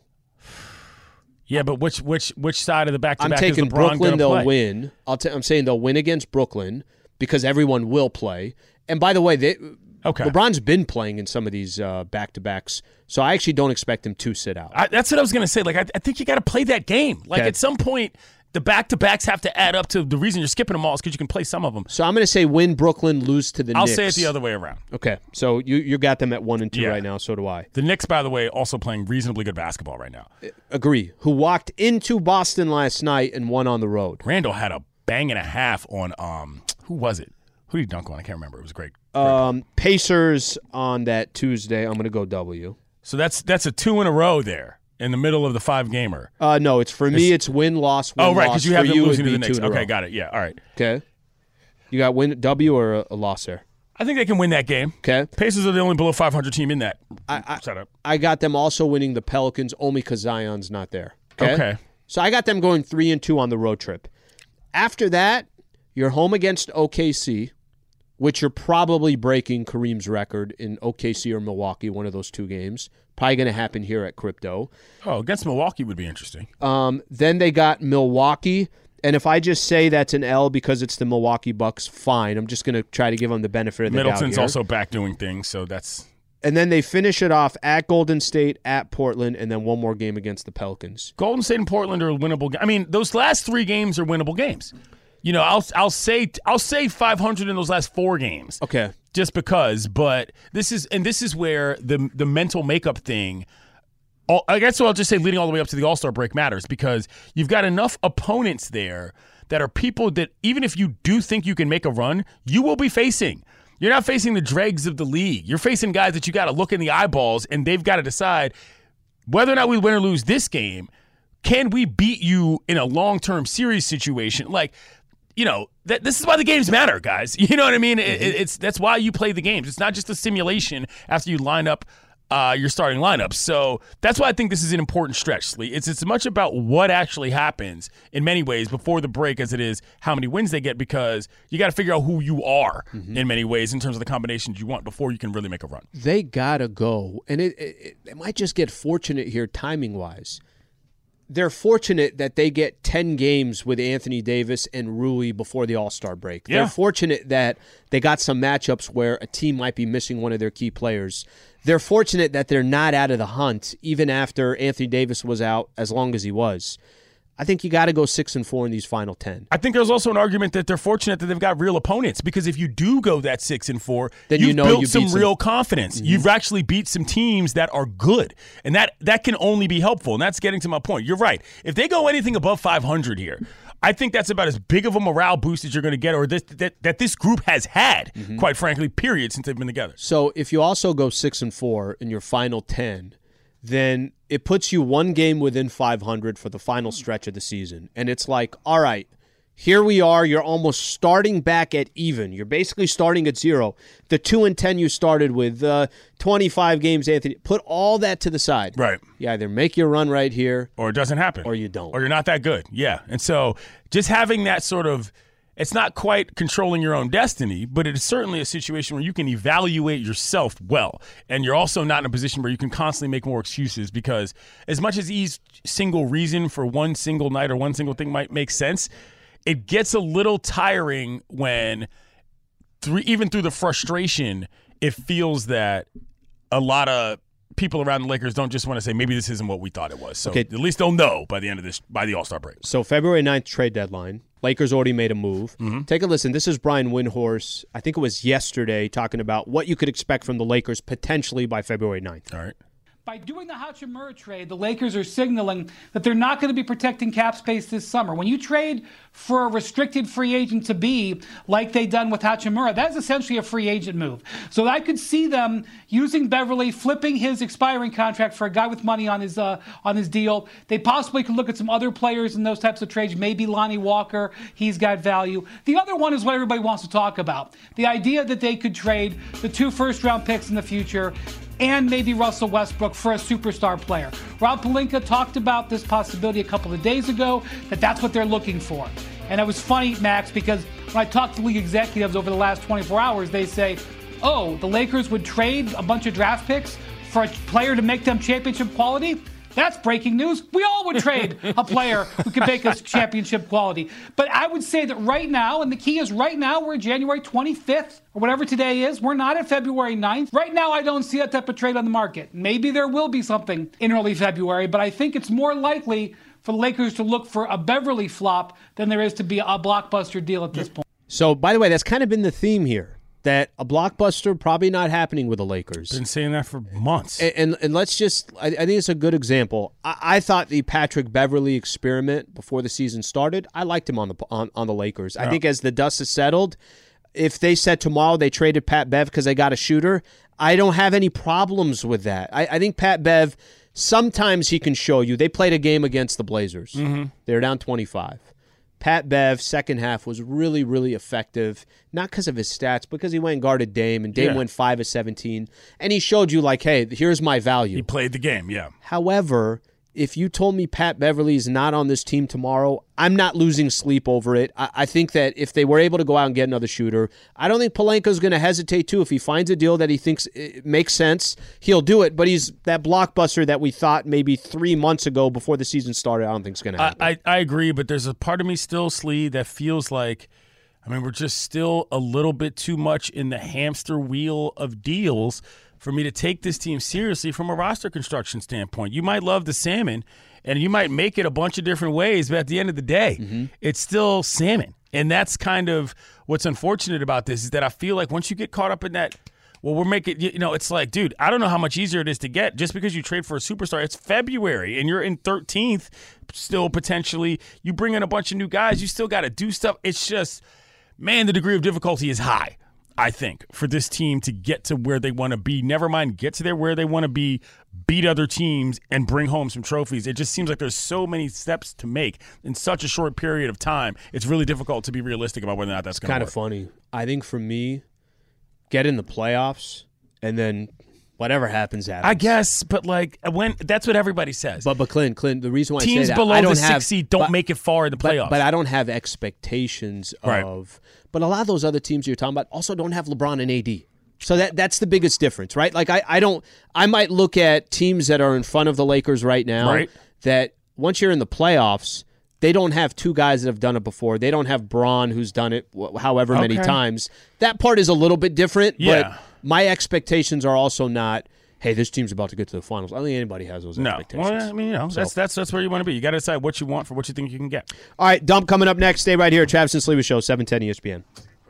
Yeah, but which side of the back-to-back I'm taking is LeBron Brooklyn, they'll play? win. I'm saying they'll win against Brooklyn because everyone will play. And by the way, LeBron's been playing in some of these back-to-backs, so I actually don't expect him to sit out. That's what I was going to say. Like, I think you got to play that game. Like, at some point, the back-to-backs have to add up to the reason you're skipping them all is because you can play some of them. So I'm going to say win Brooklyn, lose to the Knicks. I'll say it the other way around. Okay, so you got them at 1 and 2 right now, so do I. The Knicks, by the way, also playing reasonably good basketball right now. Agree. Who walked into Boston last night and won on the road. Randall had a bang and a half on, who was it? Who did he dunk on? I can't remember. It was great. Pacers on that Tuesday. I'm going to go W. So that's a 2 in a row there. In the middle of the 5-gamer. No, it's for me. It's win loss. Win, right, because you have them losing to the Knicks. Okay, got it. Yeah, all right. Okay, you got win W or a loss there. I think they can win that game. Okay, Pacers are the only below 500 team in that setup. I got them also winning the Pelicans only because Zion's not there. Okay, so I got them going 3 and 2 on the road trip. After that, you're home against OKC, which you're probably breaking Kareem's record in OKC or Milwaukee, one of those two games. Probably going to happen here at Crypto. Oh, against Milwaukee would be interesting. Then they got Milwaukee. And if I just say that's an L because it's the Milwaukee Bucks, fine. I'm just going to try to give them the benefit of the doubt here. Middleton's also back doing things, so that's... And then they finish it off at Golden State, at Portland, and then one more game against the Pelicans. Golden State and Portland are winnable. I mean, those last 3 games are winnable games. You know, I'll say 500 in those last 4 games. Okay. Just because, but this is where the mental makeup thing, I guess I'll just say leading all the way up to the All-Star break matters, because you've got enough opponents there that are people that even if you do think you can make a run, you will be facing. You're not facing the dregs of the league. You're facing guys that you got to look in the eyeballs, and they've got to decide whether or not we win or lose this game. Can we beat you in a long-term series situation? Like, you know, this is why the games matter, guys. You know what I mean? That's why you play the games. It's not just a simulation after you line up your starting lineup. So that's why I think this is an important stretch, Slee. It's as much about what actually happens in many ways before the break as it is how many wins they get, because you got to figure out who you are in many ways in terms of the combinations you want before you can really make a run. They got to go. And it might just get fortunate here timing-wise. They're fortunate that they get 10 games with Anthony Davis and Rui before the All-Star break. Yeah. They're fortunate that they got some matchups where a team might be missing one of their key players. They're fortunate that they're not out of the hunt, even after Anthony Davis was out as long as he was. I think you got to go 6-4 in these final 10. I think there's also an argument that they're fortunate that they've got real opponents, because if you do go that 6-4, then you've you know built you some beat real confidence. Mm-hmm. You've actually beat some teams that are good, and that can only be helpful. And that's getting to my point. You're right. If they go anything above 500 here, I think that's about as big of a morale boost as you're going to get, or that this group has had, quite frankly, period, since they've been together. So if you also go 6-4 in your final 10, then it puts you one game within 500 for the final stretch of the season. And it's like, all right, Here we are. You're almost starting back at even. You're basically starting at 0. The 2-10 you started with, 25 games, Anthony. Put all that to the side. Right. You either make your run right here, or it doesn't happen, or you don't, or you're not that good. Yeah. And so just having that sort of, it's not quite controlling your own destiny, but it is certainly a situation where you can evaluate yourself well. And you're also not in a position where you can constantly make more excuses, because as much as each single reason for one single night or one single thing might make sense, it gets a little tiring when, even through the frustration, it feels that a lot of people around the Lakers don't just want to say, maybe this isn't what we thought it was. So at least they'll know by the end of this, by the All-Star break. So February 9th trade deadline. Lakers already made a move. Take a listen. This is Brian Windhorst, I think it was yesterday, talking about what you could expect from the Lakers potentially by February 9th. All right. By doing the Hachimura trade, the Lakers are signaling that they're not going to be protecting cap space this summer. When you trade for a restricted free agent to be like they done with Hachimura, that's essentially a free agent move. So I could see them using Beverly, flipping his expiring contract for a guy with money on his deal. They possibly could look at some other players in those types of trades, maybe Lonnie Walker. He's got value. The other one is what everybody wants to talk about. The idea that they could trade the 2 first-round picks in the future and maybe Russell Westbrook for a superstar player. Rob Pelinka talked about this possibility a couple of days ago, that's what they're looking for. And it was funny, Max, because when I talked to league executives over the last 24 hours, they say, oh, the Lakers would trade a bunch of draft picks for a player to make them championship quality? That's breaking news. We all would trade a player who could make us championship quality. But I would say that right now, and the key is right now, we're January 25th, or whatever today is. We're not at February 9th. Right now, I don't see that type of trade on the market. Maybe there will be something in early February, but I think it's more likely for the Lakers to look for a Beverly flop than there is to be a blockbuster deal at this point. So, by the way, that's kind of been the theme here. That a blockbuster probably not happening with the Lakers. Been saying that for months. And let's just, I think it's a good example. I thought the Patrick Beverly experiment before the season started, I liked him on the Lakers. Yeah. I think as the dust has settled, if they said tomorrow they traded Pat Bev because they got a shooter, I don't have any problems with that. I think Pat Bev, sometimes he can show you. They played a game against the Blazers. They were down 25. Pat Bev, second half, was really, really effective, not because of his stats, because he went and guarded Dame, and Dame went 5 of 17, and he showed you, like, hey, here's my value. He played the game, yeah. However, if you told me Pat Beverly is not on this team tomorrow, I'm not losing sleep over it. I think that if they were able to go out and get another shooter, I don't think Pelinka's going to hesitate to. If he finds a deal that he thinks it makes sense, he'll do it. But he's that blockbuster that we thought maybe 3 months ago before the season started, I don't think it's going to happen. I agree, but there's a part of me still, Slee, that feels like, we're just still a little bit too much in the hamster wheel of deals for me to take this team seriously from a roster construction standpoint. You might love the salmon, and you might make it a bunch of different ways, but at the end of the day, it's still salmon. And that's kind of what's unfortunate about this, is that I feel like once you get caught up in that, well, we're making, it's like, dude, I don't know how much easier it is to get just because you trade for a superstar. It's February, and you're in 13th still potentially. You bring in a bunch of new guys. You still got to do stuff. It's just, man, the degree of difficulty is high, I think, for this team to get to where they want to be. Never mind get to where they want to be, beat other teams, and bring home some trophies. It just seems like there's so many steps to make in such a short period of time. It's really difficult to be realistic about whether or not that's going to work. It's kind of funny. I think for me, get in the playoffs, and then whatever happens. I guess, but when that's what everybody says. But Clint, the reason why teams I say that, below I don't the 6th seed don't make it far in the playoffs. But I don't have expectations of. But a lot of those other teams you're talking about also don't have LeBron and AD. So that's the biggest difference, right? Like I might look at teams that are in front of the Lakers right now that once you're in the playoffs, they don't have two guys that have done it before. They don't have Braun, who's done it however many times. That part is a little bit different, but my expectations are also not, hey, this team's about to get to the finals. I don't think anybody has those expectations. Well, that's where you want to be. You got to decide what you want for what you think you can get. All right, Dump coming up next. Stay right here. Travis and Sleeva Show, 710 ESPN.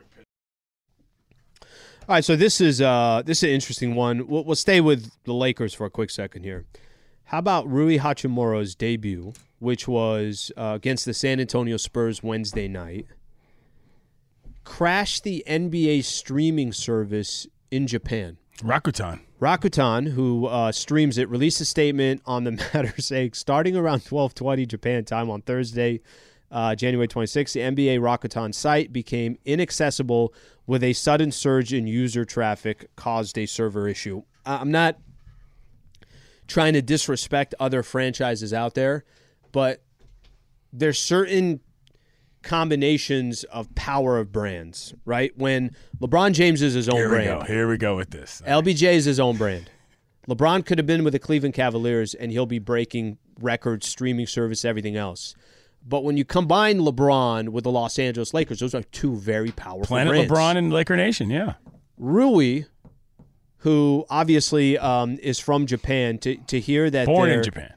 All right, so this is an interesting one. We'll stay with the Lakers for a quick second here. How about Rui Hachimura's debut, which was against the San Antonio Spurs Wednesday night, crashed the NBA streaming service in Japan. Rakuten, who streams it, released a statement on the matter saying, starting around 12:20 Japan time on Thursday, January 26th, the NBA Rakuten site became inaccessible with a sudden surge in user traffic caused a server issue. I'm not trying to disrespect other franchises out there, but there's certain combinations of power of brands, right? When LeBron James is his own brand. Here we go with this. LBJ is his own brand. LeBron could have been with the Cleveland Cavaliers, and he'll be breaking records, streaming service, everything else. But when you combine LeBron with the Los Angeles Lakers, those are two very powerful Planet brands. LeBron and Laker Nation, yeah. Rui, who obviously is from Japan, to hear that Born in Japan.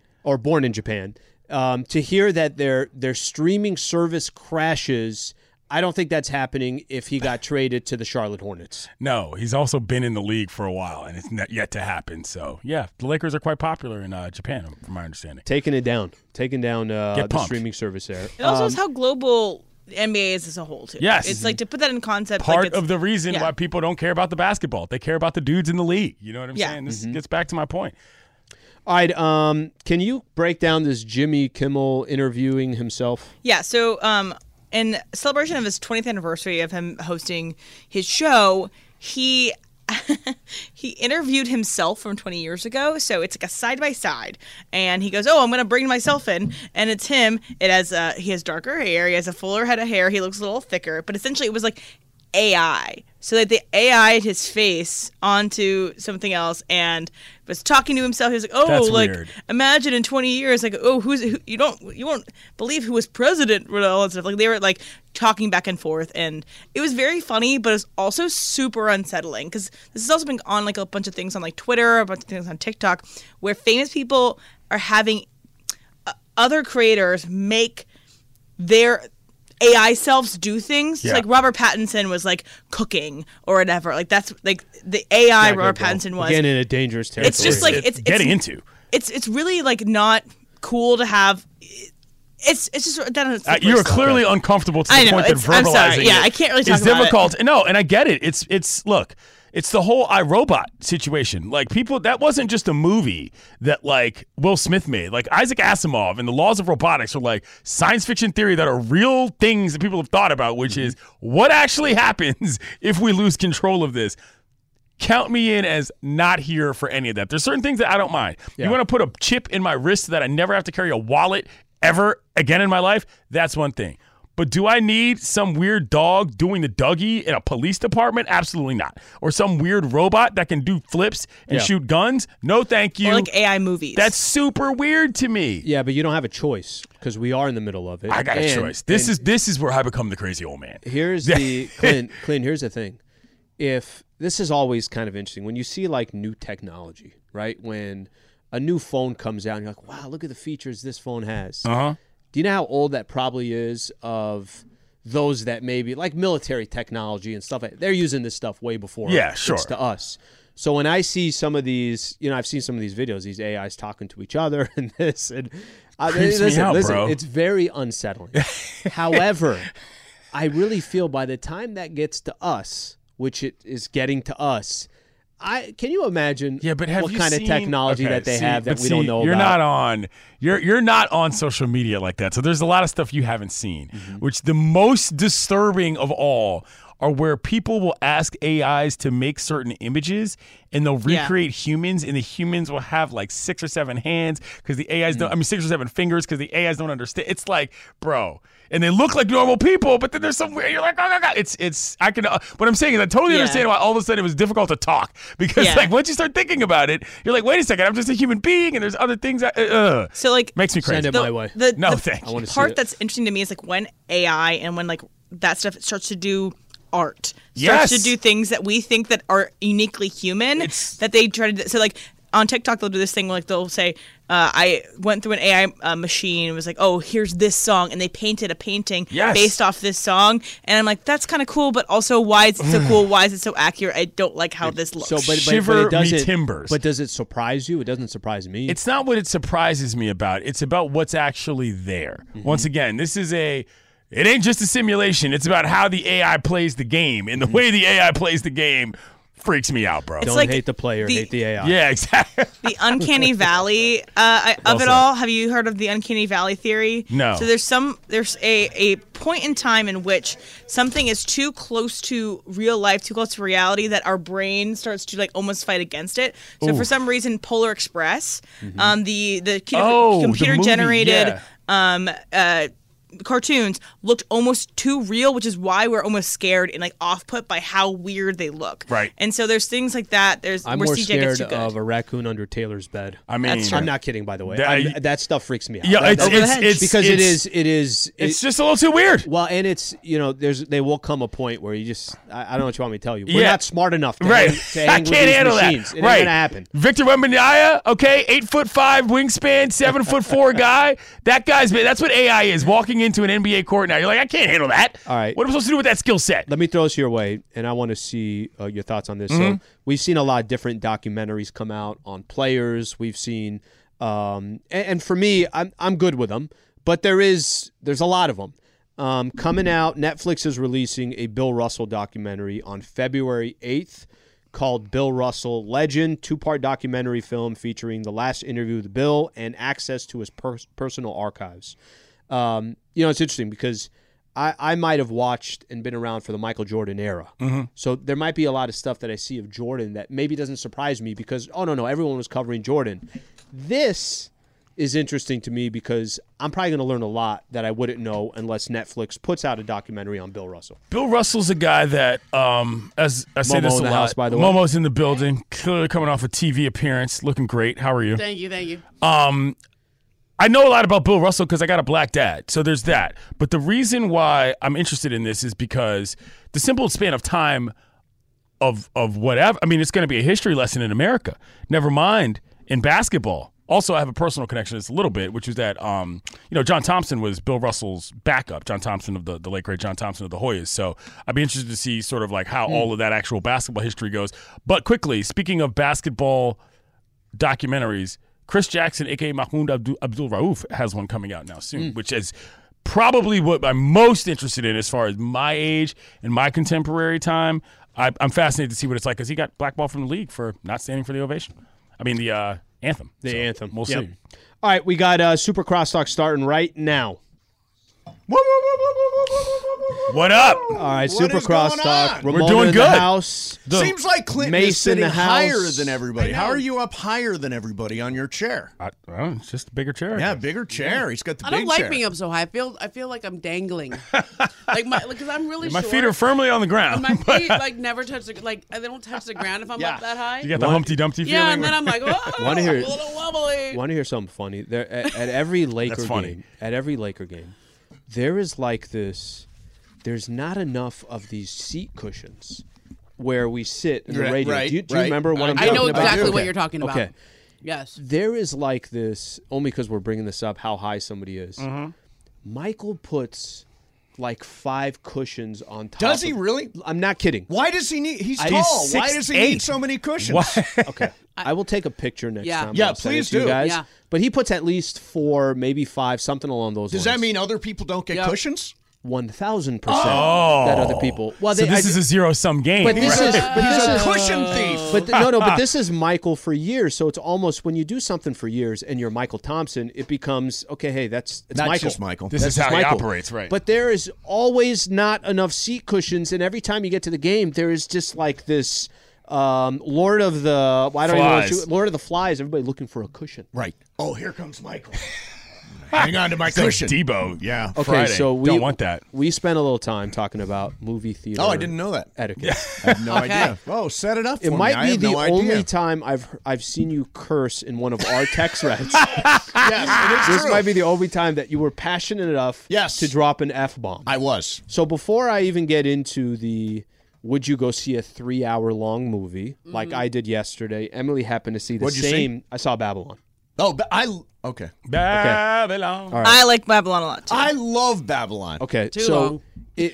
To hear that their streaming service crashes, I don't think that's happening if he got traded to the Charlotte Hornets. No, he's also been in the league for a while, and it's not yet to happen. So, yeah, the Lakers are quite popular in Japan, from my understanding. Taking down the pumped. streaming service there. It also is how global the NBA is as a whole, too. Yes. It's like, to put that in concept. Part of the reason why people don't care about the basketball. They care about the dudes in the league. You know what I'm saying? This gets back to my point. All right, can you break down this Jimmy Kimmel interviewing himself? Yeah, so in celebration of his 20th anniversary of him hosting his show, he interviewed himself from 20 years ago. So it's like a side-by-side. And he goes, I'm going to bring myself in. And it's him. It has he has darker hair. He has a fuller head of hair. He looks a little thicker. But essentially it was like AI. So that they AI'd his face onto something else and was talking to himself. He was like, That's like weird. Imagine in 20 years, like, who you won't believe who was president with all that stuff. Like they were like talking back and forth, and it was very funny, but it was also super unsettling because this has also been on like a bunch of things on like Twitter, a bunch of things on TikTok, where famous people are having other creators make their AI selves do things. Yeah. Like Robert Pattinson was like cooking or whatever. Like that's like the AI Robert Pattinson was. Again, in a dangerous territory. It's just like it's getting into. It's really like not cool to have. It's just that You are clearly uncomfortable to the point that verbalizing I'm sorry. Yeah, I can't really talk is about difficult. No, and I get it. It's look. It's the whole iRobot situation. Like people, that wasn't just a movie that like Will Smith made. Like Isaac Asimov and the laws of robotics are like science fiction theory that are real things that people have thought about, which is what actually happens if we lose control of this. Count me in as not here for any of that. There's certain things that I don't mind. Yeah. You want to put a chip in my wrist so that I never have to carry a wallet ever again in my life? That's one thing. But do I need some weird dog doing the Dougie in a police department? Absolutely not. Or some weird robot that can do flips and shoot guns? No, thank you. Or like AI movies. That's super weird to me. Yeah, but you don't have a choice because we are in the middle of it. I got a choice. This is where I become the crazy old man. Here's the Clint, here's the thing. If this is always kind of interesting when you see like new technology, right? When a new phone comes out and you're like, wow, look at the features this phone has. Uh-huh. Do you know how old that probably is of those that maybe like military technology and stuff? They're using this stuff way before it's to us. So when I see some of these, I've seen some of these videos, these AIs talking to each other and this. And listen, bro. It's very unsettling. However, I really feel by the time that gets to us, which it is getting to us, can you imagine but have what you kind seen, of technology that they have that we don't know you're about? You're not on social media like that. So there's a lot of stuff you haven't seen, which the most disturbing of all are where people will ask AIs to make certain images and they'll recreate humans, and the humans will have like 6 or 7 hands because the AIs don't, 6 or 7 fingers because the AIs don't understand. It's like, bro. And they look like normal people, but then there's some weird. You're like, oh my god! What I'm saying is, I totally understand why all of a sudden it was difficult to talk because, like, once you start thinking about it, you're like, wait a second, I'm just a human being, and there's other things. So like, makes me crazy. Send it my way. No, thanks. I want to see part it. that's interesting to me is like when AI and when like that stuff starts to do art, starts to do things that we think that are uniquely human. That they try to. So like on TikTok, they'll do this thing where like they'll say, I went through an AI machine and was like, oh, here's this song. And they painted a painting based off this song. And I'm like, that's kind of cool, but also why is it so cool? Why is it so accurate? I don't like how this looks. So, but Shiver it doesn't, me timbers. But does it surprise you? It doesn't surprise me. It's not what it surprises me about. It's about what's actually there. Once again, it ain't just a simulation. It's about how the AI plays the game. And the way the AI plays the game freaks me out, bro. Don't like hate the player, hate the AI. Yeah, exactly. The uncanny valley of it all. Have you heard of the uncanny valley theory? No. So there's a point in time in which something is too close to real life, too close to reality, that our brain starts to like almost fight against it. So for some reason, Polar Express, the computer generated cartoons looked almost too real, which is why we're almost scared and like off-put by how weird they look. Right. And so there's things like that. I'm where more CJ gets scared too good. of a raccoon under Taylor's bed. I mean, That's true. I'm not kidding, by the way. That- That stuff freaks me out. Yeah, That- because it it's- is. It's just a little too weird. Well, and it's they will come a point where you just I don't know what you want me to tell you. We're Yeah. not smart enough to Right. hang I with can't these handle machines. that. It ain't right. gonna happen. Victor Wembanyama, okay, 8'5" wingspan, 7'4" guy. That's what AI is. Walking into an NBA court now, you're like, I can't handle that. All right. What am I supposed to do with that skill set? Let me throw this your way, and I want to see your thoughts on this. So we've seen a lot of different documentaries come out on players. We've seen, and for me, I'm good with them, but there's a lot of them coming out. Netflix is releasing a Bill Russell documentary on February 8th called Bill Russell Legend, 2-part documentary film featuring the last interview with Bill and access to his personal archives. It's interesting because I might have watched and been around for the Michael Jordan era. So there might be a lot of stuff that I see of Jordan that maybe doesn't surprise me because, no, everyone was covering Jordan. This is interesting to me because I'm probably going to learn a lot that I wouldn't know unless Netflix puts out a documentary on Bill Russell. Bill Russell's a guy that, as I say Momo this in a the lot, house, by the way. Momo's in the building, clearly coming off a TV appearance, looking great. How are you? Thank you. I know a lot about Bill Russell because I got a black dad, so there's that. But the reason why I'm interested in this is because the simple span of time of whatever. I mean, it's going to be a history lesson in America. Never mind in basketball. Also, I have a personal connection to this a little bit, which is that John Thompson was Bill Russell's backup. John Thompson of the late great John Thompson of the Hoyas. So I'd be interested to see sort of like how all of that actual basketball history goes. But quickly, speaking of basketball documentaries, Chris Jackson, a.k.a. Mahmoud Abdul Rauf, has one coming out now soon, which is probably what I'm most interested in as far as my age and my contemporary time. I'm fascinated to see what it's like because he got blackballed from the league for not standing for the ovation. I mean, the anthem. The anthem. We'll Yep. see. All right, we got Super Crosstalk starting right now. What up? All right, What Super is going Crosstalk. on? Ramona We're doing in good. the house. Seems like Clinton Mace is sitting in the house. higher than everybody. I How know. are you up higher than everybody on your chair? It's just a bigger chair. I Yeah, guess. bigger chair. He's got the I big don't like chair. being up so high. I feel like I'm dangling. Because I'm really My short. feet are firmly on the And ground. my feet never touch the they don't touch the ground if I'm up that high. You got the Humpty Dumpty feeling? Yeah, and then I'm like, oh, Wanna hear- I'm a little wobbly. Want to hear something funny? There at every Laker funny. game, there is like this. There's not enough of these seat cushions where we sit in the Right, radio. right, do you right. remember what I'm I talking know about? exactly Okay. what you're talking about. Okay. Yes. There is like this, only because we're bringing this up, how high somebody is. Michael puts like 5 cushions on top. Does he really? I'm not kidding. Why does he need? He's He's tall. Why does he 6'8". need so many cushions? Okay. I will take a picture next Yeah. time. Yeah, I'll send it please to you do. guys. Yeah. But he puts at least 4, maybe 5, something along those lines. Does that mean other people don't get Yeah. cushions? 1,000% that other people? Well, So this is a zero-sum game. But this is He's a cushion thief. But but this is Michael for years. So it's almost when you do something for years and you're Michael Thompson, it becomes okay. Hey, it's That's Michael. just Michael. This That's is how just he Michael. operates, right? But there is always not enough seat cushions, and every time you get to the game, there is just like this Lord of the Flies. Lord of the Flies. Everybody looking for a cushion. Right. Oh, here comes Michael. Hang on to my It's like cushion. Debo. Yeah. Okay, Friday. so we Don't want that. We spent a little time talking about movie theater. Oh, I didn't know that. etiquette. I have no idea. Oh, set it up for It me. might I be have the no idea. only time I've seen you curse in one of our text threads. Yes, it is This true. might be the only time that you were passionate enough Yes. to drop an F-bomb. I was. So before I even get into the would you go see a 3-hour-long movie like I did yesterday, Emily happened to see the What'd you see? same. I saw Babylon. Oh, but okay. Babylon. I like Babylon a lot too. I love Babylon. Okay, Too so long.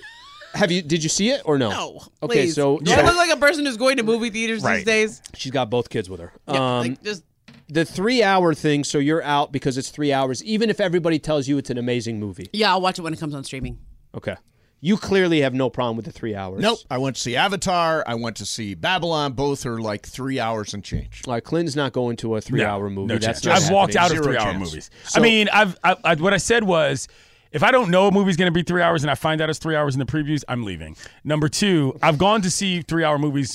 Did you see it or no? No. Okay, please. so Do I look like a person who's going to movie theaters Right. these days? she's got both kids with her. Yeah, just The 3-hour thing, so you're out because it's 3 hours, even if everybody tells you it's an amazing movie. I'll watch it when it comes on streaming. Okay. You clearly have no problem with the 3 hours. Nope. I went to see Avatar. I went to see Babylon. Both are like 3 hours and change. All right, Clinton's not going to a 3-hour movie. No That's chance. not I've walked out happening. of Zero 3-hour chance. movies. So- I mean, what I said was, if I don't know a movie's going to be 3 hours and I find out it's 3 hours in the previews, I'm leaving. Number two, I've gone to see 3-hour movies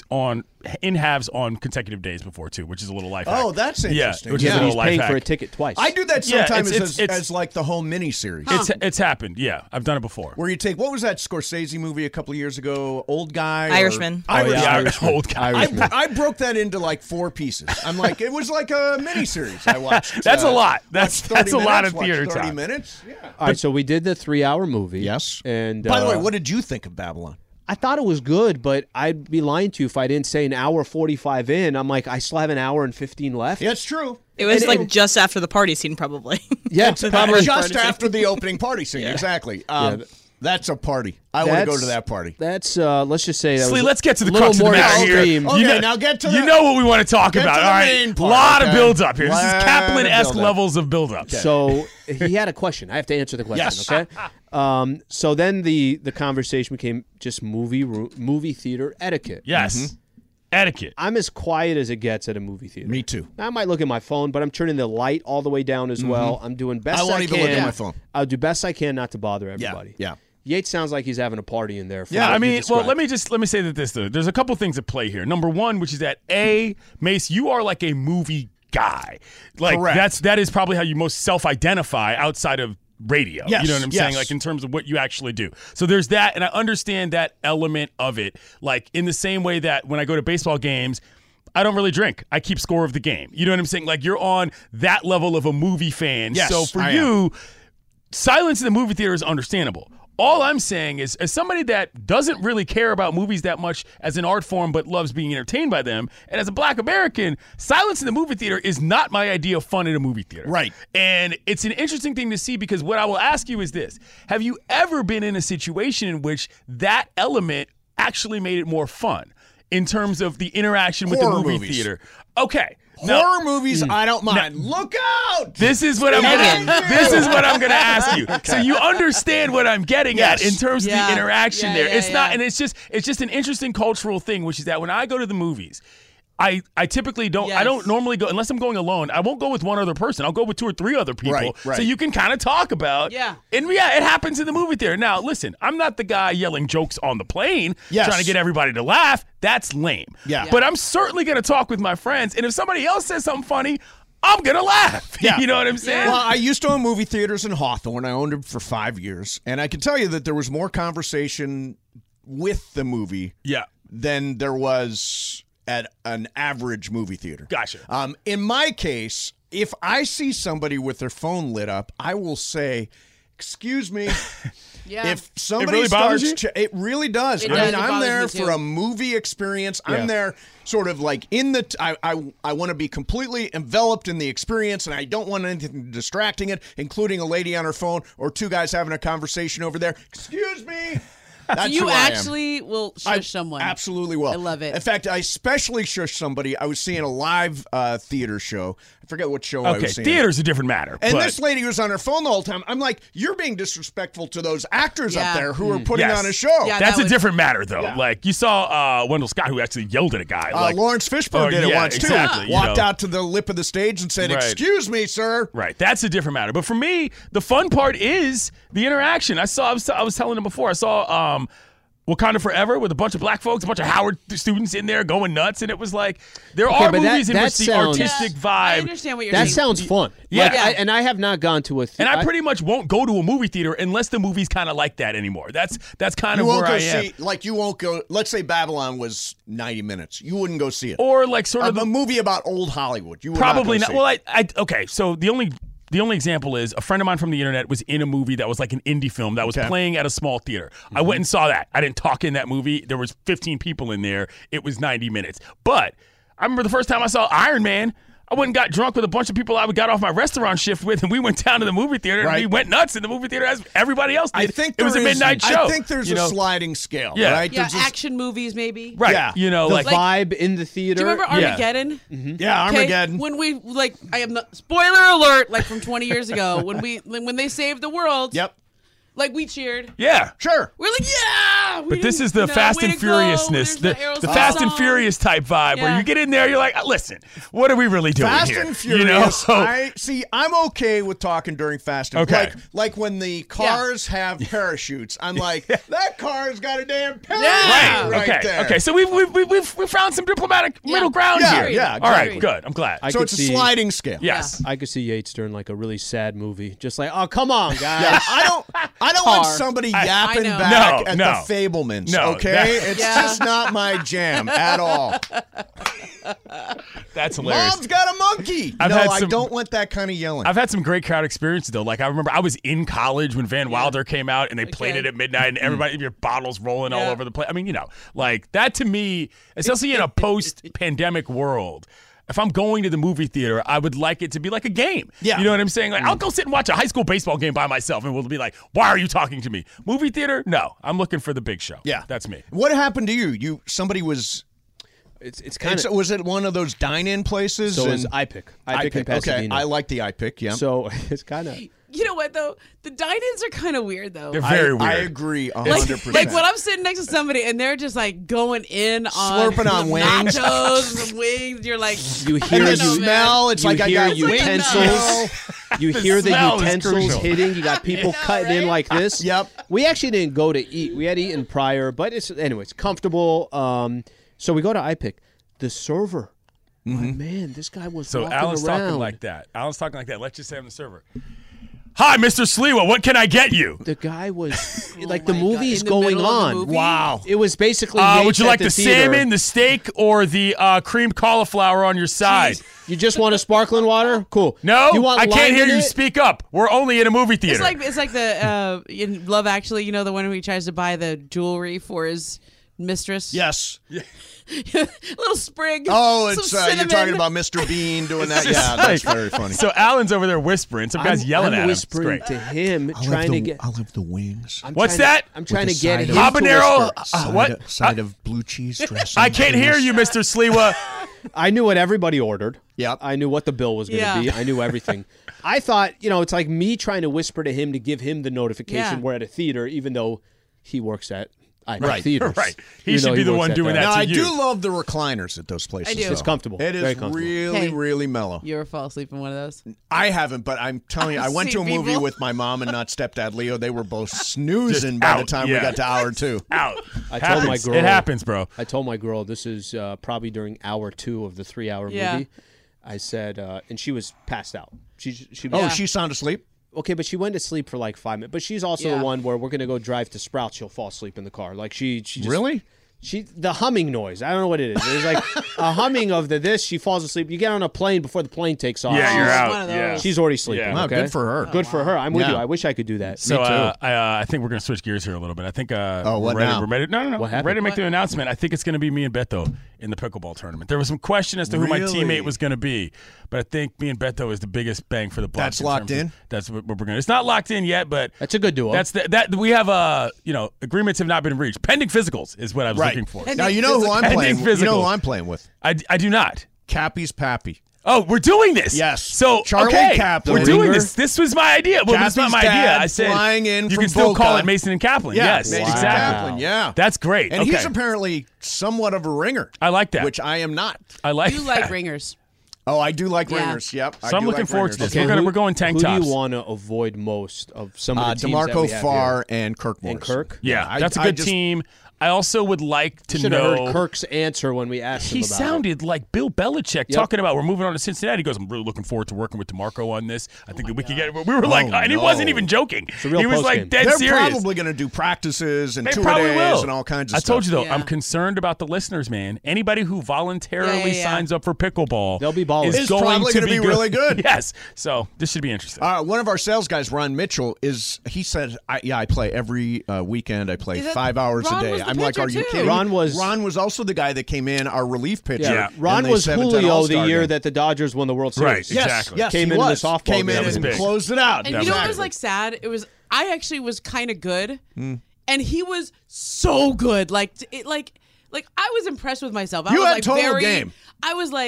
in halves on consecutive days before too, which is a little life hack. Oh, that's interesting. Yeah, which Yeah. is a But he's little life paying hack. for a ticket twice. I do that Yeah, sometimes it's- as like the whole miniseries. It's happened. Yeah, I've done it before. Where you take, what was that Scorsese movie a couple of years ago? Old Guy? or- Irishman. Oh, yeah, Irishman. Old guy. Irishman. I broke that into like 4 pieces. I'm like, it was like a miniseries I watched. That's a lot. That's- watched 30 that's a lot of minutes, theater watched 30 time. minutes. Yeah. All right, so we did the 3-hour movie. Yes. And By the way, what did you think of Babylon? I thought it was good, but I'd be lying to you if I didn't say an hour 45 in. I'm like, I still have an hour and 15 left. Yeah, it's true. It was And- like and- just after the party scene, probably. Yeah, It's probably. just after the opening party scene. Exactly. That's a party. I want to go to that party. That's let's just say that Slee, was let's get to the a little crux of the more matter here. extreme. Okay, now get to You the- know what we want to talk get about. to the All right, main part, lot of okay? build up here. This is Lot of Kaplan-esque build-up. levels of build up. So he had a question. I have to answer the question. Yes. Okay. So then the conversation became just movie theater etiquette. Yes. Etiquette. I'm as quiet as it gets at a movie theater. Me too. I might look at my phone, but I'm turning the light all the way down as well. I'm doing best I won't even can. look at my phone. I'll do best I can not to bother everybody. Yeah. Yates sounds like he's having a party in there. Yeah, I mean, well, let me. me say that this though. There's a couple things at play here. Number one, which is that Mace, you are like a movie guy. Like Correct. that is probably how you most self-identify outside of radio. Yes, You know what I'm yes. saying? Like in terms of what you actually do. So there's that, and I understand that element of it. Like in the same way that when I go to baseball games, I don't really drink. I keep score of the game. You know what I'm saying? Like you're on that level of a movie fan. Yes, so for I you, silence in the movie theater is understandable. All I'm saying is, as somebody that doesn't really care about movies that much as an art form but loves being entertained by them, and as a black American, silence in the movie theater is not my idea of fun in a movie theater. Right. And it's an interesting thing to see because what I will ask you is this. Have you ever been in a situation in which that element actually made it more fun in terms of the interaction with Horror the movie movies. theater? Okay. Now- Horror movies, I don't mind. Look out! This is what I'm Megan. gonna ask you. So you understand what I'm getting at Yes. in terms of Yeah. the interaction Yeah, there. yeah, It's not, yeah. and it's just an interesting cultural thing, which is that when I go to the movies, I typically don't. I Yes. don't normally go unless I'm going alone. I won't go with one other person. I'll go with 2 or 3 other people, Right. so you can kind of talk about. Yeah. And yeah, it happens in the movie theater. Now, listen, I'm not the guy yelling jokes on the plane, Yes. trying to get everybody to laugh. That's lame. Yeah. But I'm certainly going to talk with my friends, and if somebody else says something funny, I'm going to laugh. Yeah. You know what I'm saying? Well, I used to own movie theaters in Hawthorne. I owned them for 5 years. And I can tell you that there was more conversation with the movie Yeah. than there was at an average movie theater. Gotcha. In my case, if I see somebody with their phone lit up, I will say, excuse me. Yeah. If somebody really bothers starts, it really does. It I does. mean, It I'm bothers there me for too. a movie experience. Yeah. I'm there sort of like in the, I want to be completely enveloped in the experience, and I don't want anything distracting it, including a lady on her phone or 2 guys having a conversation over there. Excuse me. That's So you who I am. actually will I shush someone. Absolutely will. I love it. In fact, I especially shush somebody. I was seeing a live theater show. I forget what show I Okay, was seeing. theater's a different matter. And but this lady was on her phone the whole time. I'm like, you're being disrespectful to those actors up Yeah. there who are putting Yes. on a show. Yeah, that's that a was- different matter, though. Yeah. Like, you saw Wendell Scott, who actually yelled at a guy. Like, Lawrence Fishburne Oh, did it yeah, once, too. exactly, you Walked know. out to the lip of the stage and said, Right. excuse me, sir. Right, that's a different matter. But for me, the fun part is the interaction. I was telling him before. I saw Wakanda Forever with a bunch of black folks, a bunch of Howard students in there going nuts, and it was like there are but that- movies in that which the sounds- artistic I vibe. understand what you're That saying. sounds fun. Yeah. Like, and I have not gone to a And I pretty much won't go to a movie theater unless the movie's kind of like that anymore. That's kind You of won't where go I am. see, like, you won't go, let's say Babylon was 90 minutes. You wouldn't go see it. Or like sort of a movie about old Hollywood. You would Probably not. not. Well, I okay. So the only example is a friend of mine from the internet was in a movie that was like an indie film that was playing at a small theater. I went and saw that. I didn't talk in that movie. There was 15 people in there. It was 90 minutes. But I remember the first time I saw Iron Man, I went and got drunk with a bunch of people I got off my restaurant shift with, and we went down to the movie theater, and we Right. went nuts in the movie theater as everybody else did. I think it was a there is- midnight show. I think there's you a know? sliding scale, Yeah. right? Yeah, There's just- action movies maybe. Right. Yeah. You know, the like vibe in the theater. Do you remember Yeah. Armageddon? yeah, Okay, Armageddon. when we I am not spoiler alert, like from 20 years ago, when they saved the world. Yep. Like we cheered. Yeah. Sure. We're like, yeah. But this is the Fast and Furiousness, the Fast and Furious type vibe where Yeah. you get in there, you're like, listen, what are we really doing Fast here? and Furious. You know? I'm okay with talking during Fast and Okay. like when the cars have parachutes. I'm like, that car's got a damn parachute Yeah. right okay. there. Okay. So we've found some diplomatic middle ground Yeah, here. yeah, All right. agreed. Good. I'm glad. So it's a sliding scale. yes. I could see Yates during like a really sad movie, just like, oh come on, guys. Yeah, I don't want somebody yapping know. back No, at no. the Fablemans. No, okay, that- it's just not my jam at all. That's hilarious. Mom's got a monkey. I've no, had I some- don't want that kind of yelling. I've had some great crowd experiences though. Like I remember I was in college when Van Wilder came out and they played it at midnight and everybody your bottles rolling all Yeah. over the place. I mean, like that to me, especially in a post-pandemic world. If I'm going to the movie theater, I would like it to be like a game. Yeah. You know what I'm saying? Like I'll go sit and watch a high school baseball game by myself and we'll be like, "Why are you talking to me?" Movie theater? No. I'm looking for the big show. Yeah, That's me. What happened to you? Somebody was. It's kind of Was it one of those dine-in places? so is and- iPick in Okay, Pasadena. I like the iPick. Yeah, So it's kind of. You know what though? The dine-ins are kind of weird though. They're very weird. I agree 100%. like when I'm sitting next to somebody and they're just like going in on Slurping on wings. nachos and wings. You're like, You and hear the you smell, it's you like I hear got utensils. You hear the smell is utensils crucial. hitting. You got people cutting in like this. Yep. We actually didn't go to eat. We had eaten prior, but it's comfortable. So we go to iPick. The server. My man, this guy was So walking Alan's around. talking like that. Alan's talking like that. Let's just say I'm the server. Hi, Mr. Sliwa. What can I get you? The guy was like my the movie's God. In the going middle of the on. movie? Wow. It was basically. Would Yates you at like the theater. salmon, the steak, or the creamed cauliflower on your side? You just want a sparkling water? Cool. No, you want I can't lime hear in you it? speak up. We're only in a movie theater. it's like the in Love Actually. You know the one where he tries to buy the jewelry for his mistress. Yes. Little sprig. Oh, it's some you're cinnamon. talking about Mr. Bean doing that. just Yeah, that's like- very funny. So Alan's over there whispering. Some guy's yelling I'm at him. It's whispering great. to him, trying to get. I'll have the wings. I'm What's trying that? To, I'm trying With to a get side him of- to Habanero? whisper. What? Side of blue cheese dressing. I can't hear you, Mr. Sliwa. I knew what everybody ordered. Yep. I knew what the bill was going to Yeah. be. I knew everything. I thought, it's like me trying to whisper to him to give him the notification Yeah. we're at a theater, even though he works at Right. theaters. Right. He Even should though be the works one at doing that. that. Now to I you. do love the recliners at those places. I do. though. It's comfortable. It is Very comfortable. really, Hey. really mellow. You ever fall asleep in one of those? I haven't, but I'm telling you, I went to a See movie people? with my mom and not stepdad Leo. They were both snoozing Just by the out, time yeah. we got to hour 2. Out. I told my Happens. girl. It happens, bro. I told my girl this is probably during hour 2 of the 3-hour Yeah. movie. I said, and she was passed out. She Oh, Yeah. she's sound asleep? okay, but she went to sleep for like 5 minutes. But she's also Yeah. the one where we're gonna go drive to Sprouts. She'll fall asleep in the car. Like she just, Really? the humming noise. I don't know what it is. There's like a humming of this. She falls asleep. You get on a plane before the plane takes off. Yeah, you're it's out. one of those. Yeah. She's already sleeping. Yeah. Wow, okay? good for her. Good for her. I'm with Yeah. you. I wish I could do that. So Me too. I think we're going to switch gears here a little bit. I think what we're ready, now? we're ready. No. What We're happened? ready to make the announcement. I think it's going to be me and Beto in the pickleball tournament. There was some question as to who my Really? teammate was going to be, but I think me and Beto is the biggest bang for the buck. That's locked terms of- in? That's what we're going to. It's not locked in yet, but That's a good duo. that's that we have agreements have not been reached. Pending physicals is what I was Right. looking for. Now, you know who I'm Pending playing with. You know who physicals. I'm playing with? I do not. Cappy's Pappy. Oh, we're doing this. Yes. So Charlie okay, Kaplan. we're doing Ringer. this. This was my idea. Well, it's not Cappy's my idea. dad I said flying in you from can still call Boca. it Mason and Kaplan. Yeah, yes, Mason exactly. Kaplan, yeah. That's great. And okay. he's apparently somewhat of a ringer. I like that. Which I am not. I like. You that. like ringers. Oh, I do like Yeah. ringers. Yep. I So I'm do looking like forward to ringers. this. We're going tank who tops. do you want to avoid most of some of the teams that DeMarco we have Farr here? and Kirk Morris. And Kirk? Yeah, I- that's a I good just- team. I also would like to Should have know. heard Kirk's answer when we asked him He about sounded like Bill Belichick talking about we're moving on to Cincinnati. He goes, I'm really looking forward to working with DeMarco on this. I think that we could get. We were like, and he no. wasn't even joking. a real He was postgame. like dead They're serious. probably going to do practices and They two probably days will. and all kinds of I stuff. told you though, Yeah. I'm concerned about the listeners, man. Anybody who voluntarily Yeah. signs up for pickleball, They'll be ballers. is It's going probably to gonna be really good. Yes, so this should be interesting. One of our sales guys, Ron Mitchell, he said, I play every weekend. I play Is that- 5 hours Ron a day. was the I'm like, pitcher, are you too. kidding? Ron was also the guy that came in, our relief pitcher. Yeah. in Ron the was 7-10 Julio the All-Star year game. that the Dodgers won the World Series. Right. Yes, Exactly. yes, Came he in in the was. softball Came game. in That was and big. closed it out. And you know what was like sad? It was I actually was kind of good, and he was so good. Like I was impressed with myself. I You was had like total very, game. I was like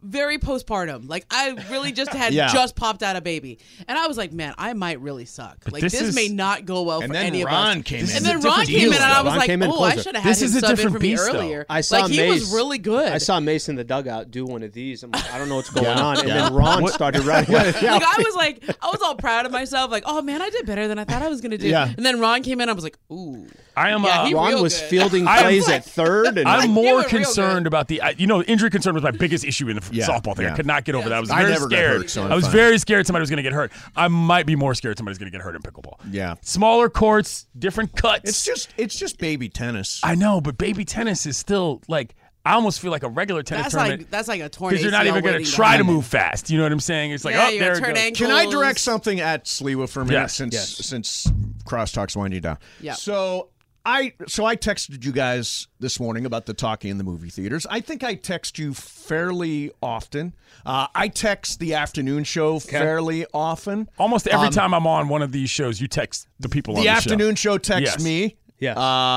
very postpartum. Like I really just had Yeah. just popped out a baby, and I was like, man, I might really suck. But Like this this is- may not go well And for then any Ron of us. came in. And This then is a Ron different came in, deal, and I though. was Ron like, came in oh, I closer. should have had This him is a sub in different for me beast, though. earlier. I saw like he Mace. was really good. I saw Mace in the dugout do one of these. I'm like, I don't know what's going on. And then Ron started running. Like I was all proud of myself. Like, oh man, I did better than I thought I was gonna do. Yeah. And then Ron came in. I was like, ooh. I am. Yeah, he Ron real was good. fielding I am- plays at third. And I'm He more went real concerned good. about the injury concern was my biggest issue in the softball thing. Yeah. I could not get over that. I was I very never got scared. hurt, so I'm I was fine. very scared somebody was going to get hurt. I might be more scared somebody's going to get hurt in pickleball. Yeah. Smaller courts, different cuts. It's just baby tennis. I know, but baby tennis is still like I almost feel like a regular tennis tournament. That's like a torn because you're not ACL even going waiting to try to happen. move fast. You know what I'm saying? It's like, Yeah, oh, you're there gonna it turn goes. ankles. Can I direct something at Sliwa for a minute Yes. since Crosstalk's winding down? Yeah. So I texted you guys this morning about the talking in the movie theaters. I think I text you fairly often. I text the afternoon show fairly often. Almost every time I'm on one of these shows, you text the people on The the afternoon show texts Yes. me. Yes.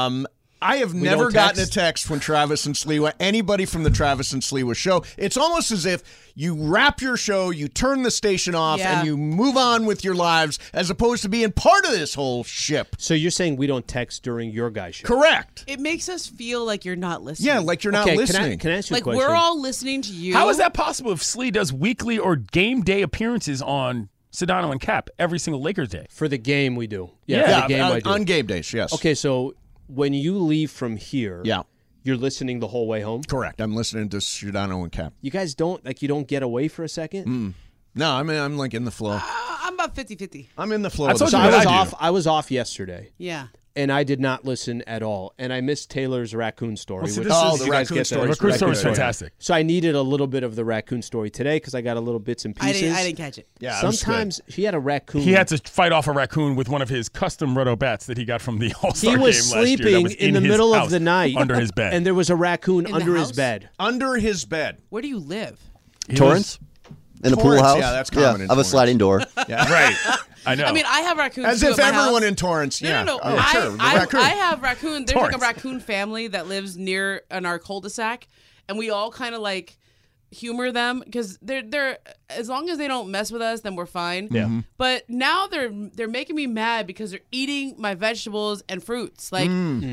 I have never don't gotten a text? text from Travis and Sliwa, anybody from the Travis and Sliwa show. It's almost as if you wrap your show, you turn the station off, Yeah. and you move on with your lives as opposed to being part of this whole ship. So you're saying we don't text during your guys' show? Correct. It makes us feel like you're not listening. Yeah, like you're not Okay, listening. can I ask you a like question? we're all listening to you. How is that possible if Slee does weekly or game day appearances on Sedano and Cap every single Lakers day? For the game, we do. Yeah. for yeah, the game, I do. on game days, yes. Okay, so when you leave from here, Yeah. you're listening the whole way home? Correct. I'm listening to Giordano and Cap. You guys don't get away for a second? No, I'm like in the flow. I'm about 50-50. I'm in the flow. I of told the you So what I was I do. off. I was off yesterday, Yeah. and I did not listen at all. And I missed Taylor's raccoon story. Well, see, which- this Oh, is- the you guys raccoon get story. the Recruit story is story. fantastic. So I needed a little bit of the raccoon story today because I got a little bits and I pieces. didn't catch it. Yeah, it was good. Sometimes he had a raccoon. He had to fight off a raccoon with one of his custom roto bats that he got from the All-Star He game was last year. That sleeping was in the his middle of house, the night under his bed. and there was a raccoon In the under his house? bed. Under his bed. Where do you live? Torrance? In a pool Torrance, house? yeah, that's common in I have a Torrance. sliding door. Right. I know. I mean, I have raccoons. As too if at my everyone house. in Torrance. No, Yeah. no, no. Oh, sure. The I raccoon. have raccoon. There's like a Torrance. raccoon family that lives near in our cul-de-sac, and we all kind of like humor them because they're as long as they don't mess with us, then we're fine. Yeah. Mm-hmm. But now they're making me mad because they're eating my vegetables and fruits. Like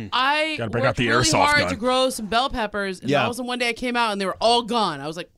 I Gotta break worked out the really airsoft hard gun. to grow some bell peppers, and Yeah. all of a sudden one day I came out and they were all gone. I was like,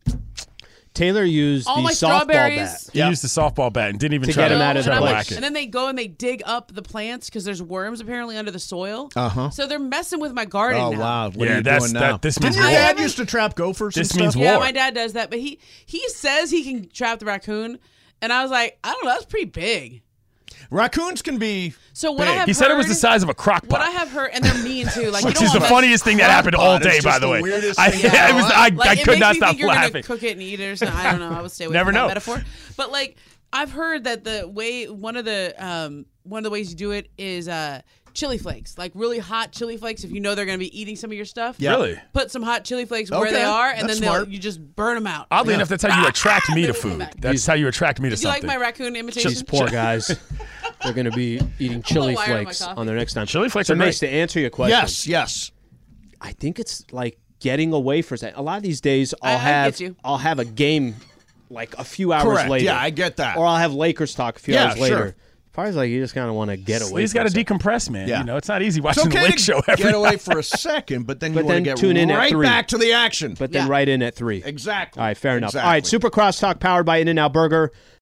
Taylor used all the my softball strawberries. bat. he used the softball bat and didn't even To try get him to, out of try the to place. whack it. And then they go and they dig up the plants because there's worms apparently under the soil. Uh-huh. So they're messing with my garden Oh, now. wow. What Yeah, are you that's- doing now? that- this Didn't means your war. dad used to trap gophers This and means stuff? war. Yeah, my dad does that, but he says he can trap the raccoon, and I was like, I don't know, that's pretty big. Raccoons can be So what big. I have He said it was heard- the size of a crock What pot. I have heard, and they're mean too. Like, which you is don't the want funniest thing that Crock happened pot all is day, just by the the way. weirdest I, thing I, was, I, Like, I it could makes not me stop think you're gonna laughing. cook it and eat it or something. I don't know. I would stay away Never from that know. metaphor. But like, I've heard that the way one of the ways you do it is chili flakes, like really hot chili flakes. If you know they're going to be eating some of your stuff, Yeah. Really? put some hot chili flakes where Okay, they are, and that's then smart. you just burn them out. Oddly enough, that's how you attract me to They will come food. back. That's how you attract me to Do you like something. my raccoon imitation? These poor guys. They're going to be eating chili wire on my flakes coffee. on their next time. Chili flakes so are Mace, great. to answer your question, Yes. I think it's like getting away for a second. A lot of these days, I get you. I'll have a game like a few hours Correct. later. Yeah, I get that. Or I'll have Lakers talk a few Yeah, hours later. sure. Probably like you just kind of want to get away. He's for got a to second. decompress, man. Yeah. You know, it's not easy It's watching the okay Lake to Show every get away night. for a second, but then you But want to then get tune in at right 3. back to the action. But then Yeah. right in at 3. Exactly. All right, fair enough. Exactly. All right, Super Crosstalk powered by In-N-Out Burger.